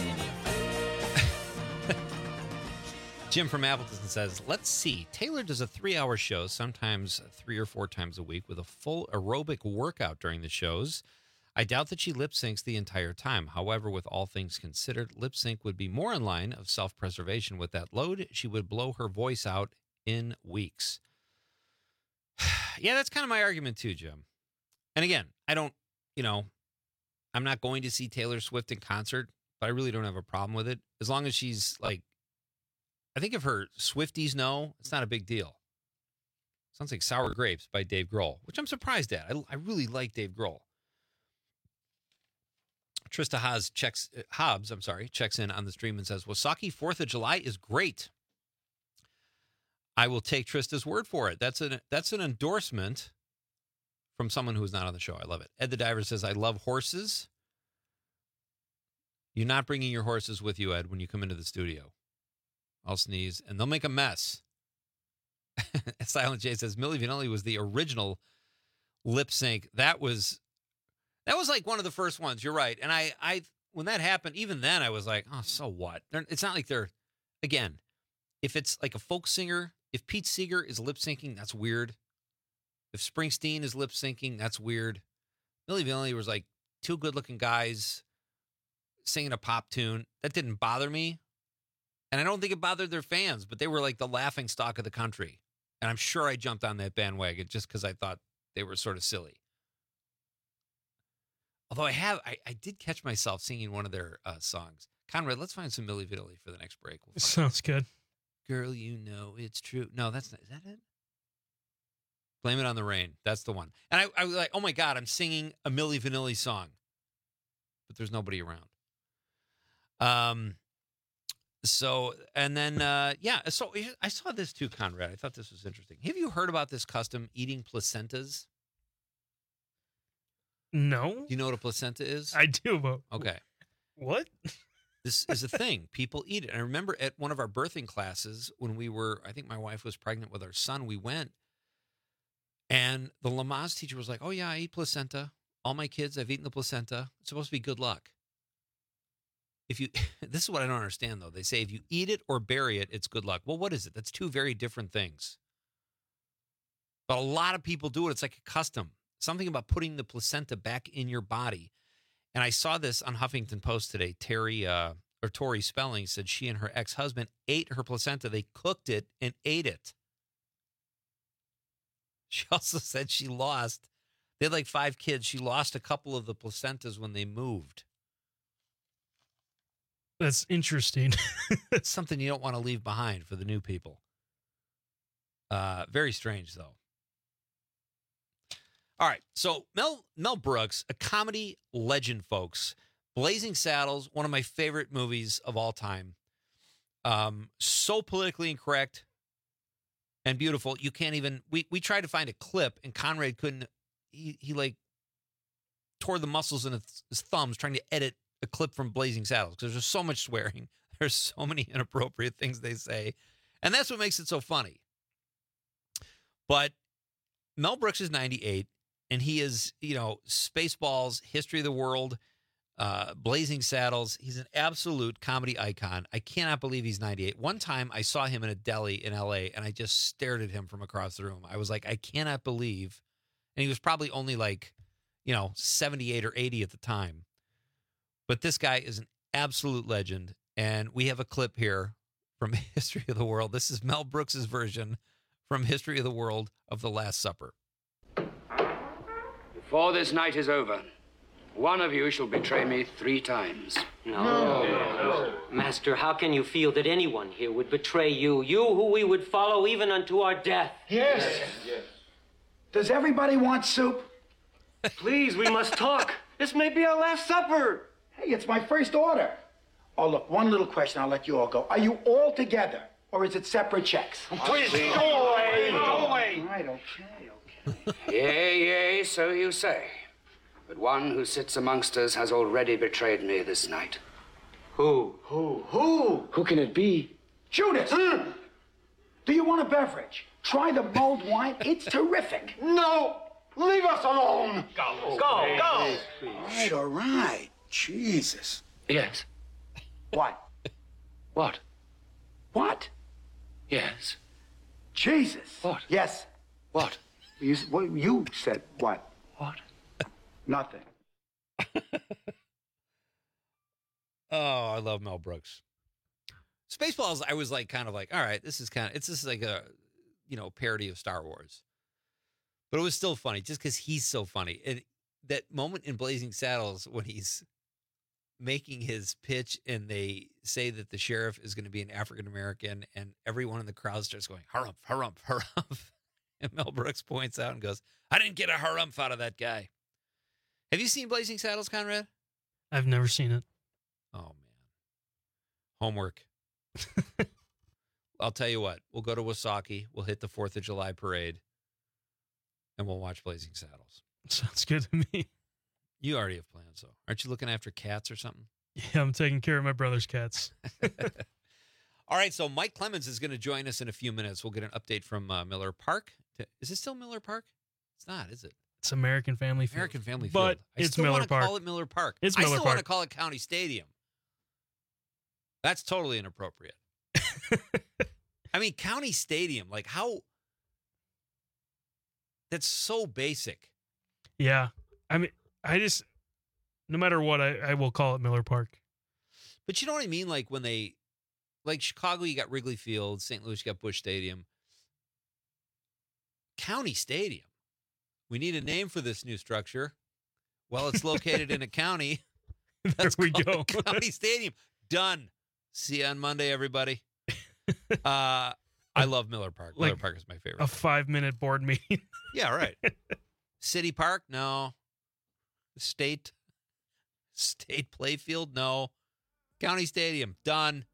Jim from Appleton says, let's see. Taylor does a 3-hour show, sometimes 3 or 4 times a week, with a full aerobic workout during the shows. I doubt that she lip syncs the entire time. However, with all things considered, lip sync would be more in line of self-preservation. With that load, she would blow her voice out in weeks. Yeah, that's kind of my argument too, Jim. And again, I don't, I'm not going to see Taylor Swift in concert, but I really don't have a problem with it. As long as she's like, I think if her Swifties know, it's not a big deal. Sounds like Sour Grapes by Dave Grohl, which I'm surprised at. I really like Dave Grohl. Trista Hobbs checks in on the stream and says, Wasaki 4th of July is great. I will take Trista's word for it. That's an endorsement from someone who is not on the show. I love it. Ed the Diver says, I love horses. You're not bringing your horses with you, Ed, when you come into the studio. I'll sneeze, and they'll make a mess. Silent J says, Milli Vanilli was the original lip sync. That was like one of the first ones. You're right. And I when that happened, even then I was like, oh, so what? It's not like they're, again, if it's like a folk singer, if Pete Seeger is lip syncing, that's weird. If Springsteen is lip syncing, that's weird. Milli Vanilli was like 2 good looking guys singing a pop tune. That didn't bother me. And I don't think it bothered their fans, but they were like the laughing stock of the country. And I'm sure I jumped on that bandwagon just because I thought they were sort of silly. Although I did catch myself singing one of their songs. Conrad, let's find some Milli Vanilli for the next break. Sounds good. Girl, you know it's true. No, that's not. Is that it? Blame It on the Rain. That's the one. And I was like, oh my God, I'm singing a Milli Vanilli song. But there's nobody around. So I saw this too, Conrad. I thought this was interesting. Have you heard about this custom eating placentas? No. Do you know what a placenta is? I do, but okay. What? This is a thing. People eat it. And I remember at one of our birthing classes when I think my wife was pregnant with our son, we went. And the Lamaze teacher was like, oh yeah, I eat placenta. All my kids, I've eaten the placenta. It's supposed to be good luck. This is what I don't understand, though. They say if you eat it or bury it, it's good luck. Well, what is it? That's 2 very different things. But a lot of people do it. It's like a custom. Something about putting the placenta back in your body. And I saw this on Huffington Post today. Tori Spelling said she and her ex-husband ate her placenta. They cooked it and ate it. She also said they had like 5 kids. She lost a couple of the placentas when they moved. That's interesting. It's something you don't want to leave behind for the new people. Very strange, though. All right, so Mel Brooks, a comedy legend, folks. Blazing Saddles, one of my favorite movies of all time. So politically incorrect and beautiful. You can't even. We tried to find a clip, and Conrad couldn't. He like tore the muscles in his thumbs trying to edit a clip from Blazing Saddles because there's so much swearing. There's so many inappropriate things they say, and that's what makes it so funny. But Mel Brooks is 98. And he is, Spaceballs, History of the World, Blazing Saddles. He's an absolute comedy icon. I cannot believe he's 98. One time I saw him in a deli in L.A., and I just stared at him from across the room. I was like, I cannot believe. And he was probably only 78 or 80 at the time. But this guy is an absolute legend. And we have a clip here from History of the World. This is Mel Brooks' version from History of the World of The Last Supper. Before this night is over, one of you shall betray me 3 times. No. Master, how can you feel that anyone here would betray you? You who we would follow even unto our death. Yes. Does everybody want soup? Please, we must talk. This may be our last supper. Hey, it's my first order. Oh, look, one little question, I'll let you all go. Are you all together, or is it separate checks? Please, go away. Go away. All right, okay. Yea, so you say. But one who sits amongst us has already betrayed me this night. Who? Who can it be? Judas! Do you want a beverage? Try the mulled wine. It's terrific. No! Leave us alone! Go! All right. Jesus. Yes. What? What? What? Yes. Jesus. What? Yes. What? You said what? What? Nothing. Oh, I love Mel Brooks. Spaceballs, I was kind of like, all right, it's just like a, parody of Star Wars. But it was still funny just because he's so funny. And that moment in Blazing Saddles when he's making his pitch and they say that the sheriff is going to be an African-American and everyone in the crowd starts going, harumph, harumph, harumph. And Mel Brooks points out and goes, I didn't get a harumph out of that guy. Have you seen Blazing Saddles, Conrad? I've never seen it. Oh, man. Homework. I'll tell you what. We'll go to Wasaki. We'll hit the 4th of July parade. And we'll watch Blazing Saddles. Sounds good to me. You already have plans, though. Aren't you looking after cats or something? Yeah, I'm taking care of my brother's cats. All right, so Mike Clemens is going to join us in a few minutes. We'll get an update from Miller Park. Is it still Miller Park? It's not, is it? It's American Family Field. American Family Field. But it's Miller Park. I still want to call it Miller Park. It's Miller I still Park. want to call it County Stadium. That's totally inappropriate. I mean, County Stadium, how... That's so basic. Yeah. I mean, no matter what, I will call it Miller Park. But you know what I mean? When they... Chicago, you got Wrigley Field. St. Louis, you got Busch Stadium. County Stadium. We need a name for this new structure. Well, it's located in a county. There we go. County Stadium. Done. See you on Monday, everybody. I love Miller Park. Miller Park is my favorite. A 5-minute board meeting. Yeah, right. City Park? No. State Playfield? No. County Stadium? Done.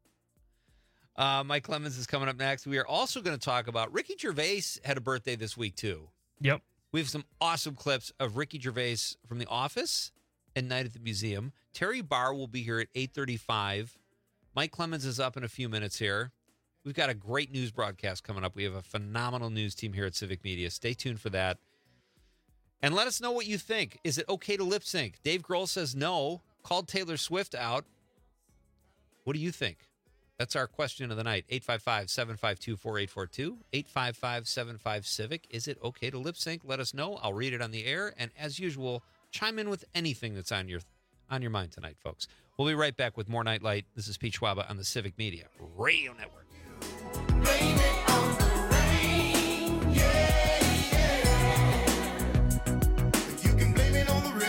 Mike Clemens is coming up next. We are also going to talk about Ricky Gervais had a birthday this week, too. Yep. We have some awesome clips of Ricky Gervais from The Office and Night at the Museum. Terry Barr will be here at 8:35. Mike Clemens is up in a few minutes here. We've got a great news broadcast coming up. We have a phenomenal news team here at Civic Media. Stay tuned for that. And let us know what you think. Is it okay to lip sync? Dave Grohl says no. Called Taylor Swift out. What do you think? That's our question of the night. 855-752-4842. 855-75-CIVIC. Is it okay to lip sync? Let us know. I'll read it on the air. And as usual, chime in with anything that's on your mind tonight, folks. We'll be right back with more Nightlight. This is Pete Schwaba on the Civic Media Radio Network. Blame it on the rain, yeah, yeah. If you can blame it on the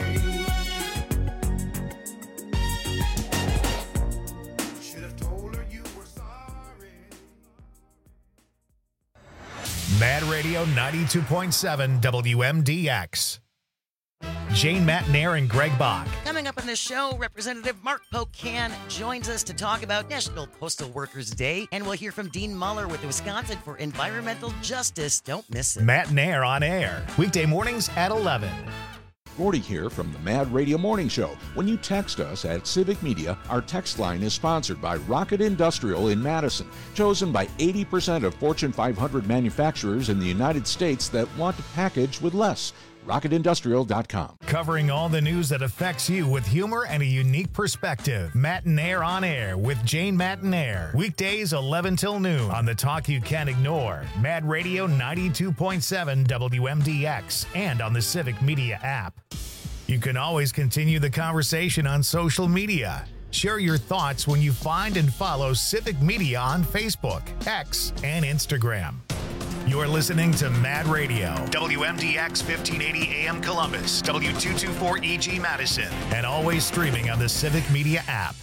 rain. Should have told her you were sorry. Mad Radio 92.7 WMDX. Jane Matnair and Greg Bach. Coming up on the show, Representative Mark Pocan joins us to talk about National Postal Workers Day, and we'll hear from Dean Muller with Wisconsin for Environmental Justice. Don't miss it. Matnair on air, weekday mornings at 11. Gordy here from the Mad Radio Morning Show. When you text us at Civic Media, our text line is sponsored by Rocket Industrial in Madison, chosen by 80% of Fortune 500 manufacturers in the United States that want to package with less. RocketIndustrial.com. Covering all the news that affects you with humor and a unique perspective. Matnair on air with Jane Matnair. Weekdays 11 till noon on the talk you can't ignore. Mad Radio 92.7 WMDX and on the Civic Media app. You can always continue the conversation on social media. Share your thoughts when you find and follow Civic Media on Facebook, X, and Instagram. You're listening to Mad Radio, WMDX 1580 AM Columbus, W224EG Madison, and always streaming on the Civic Media app.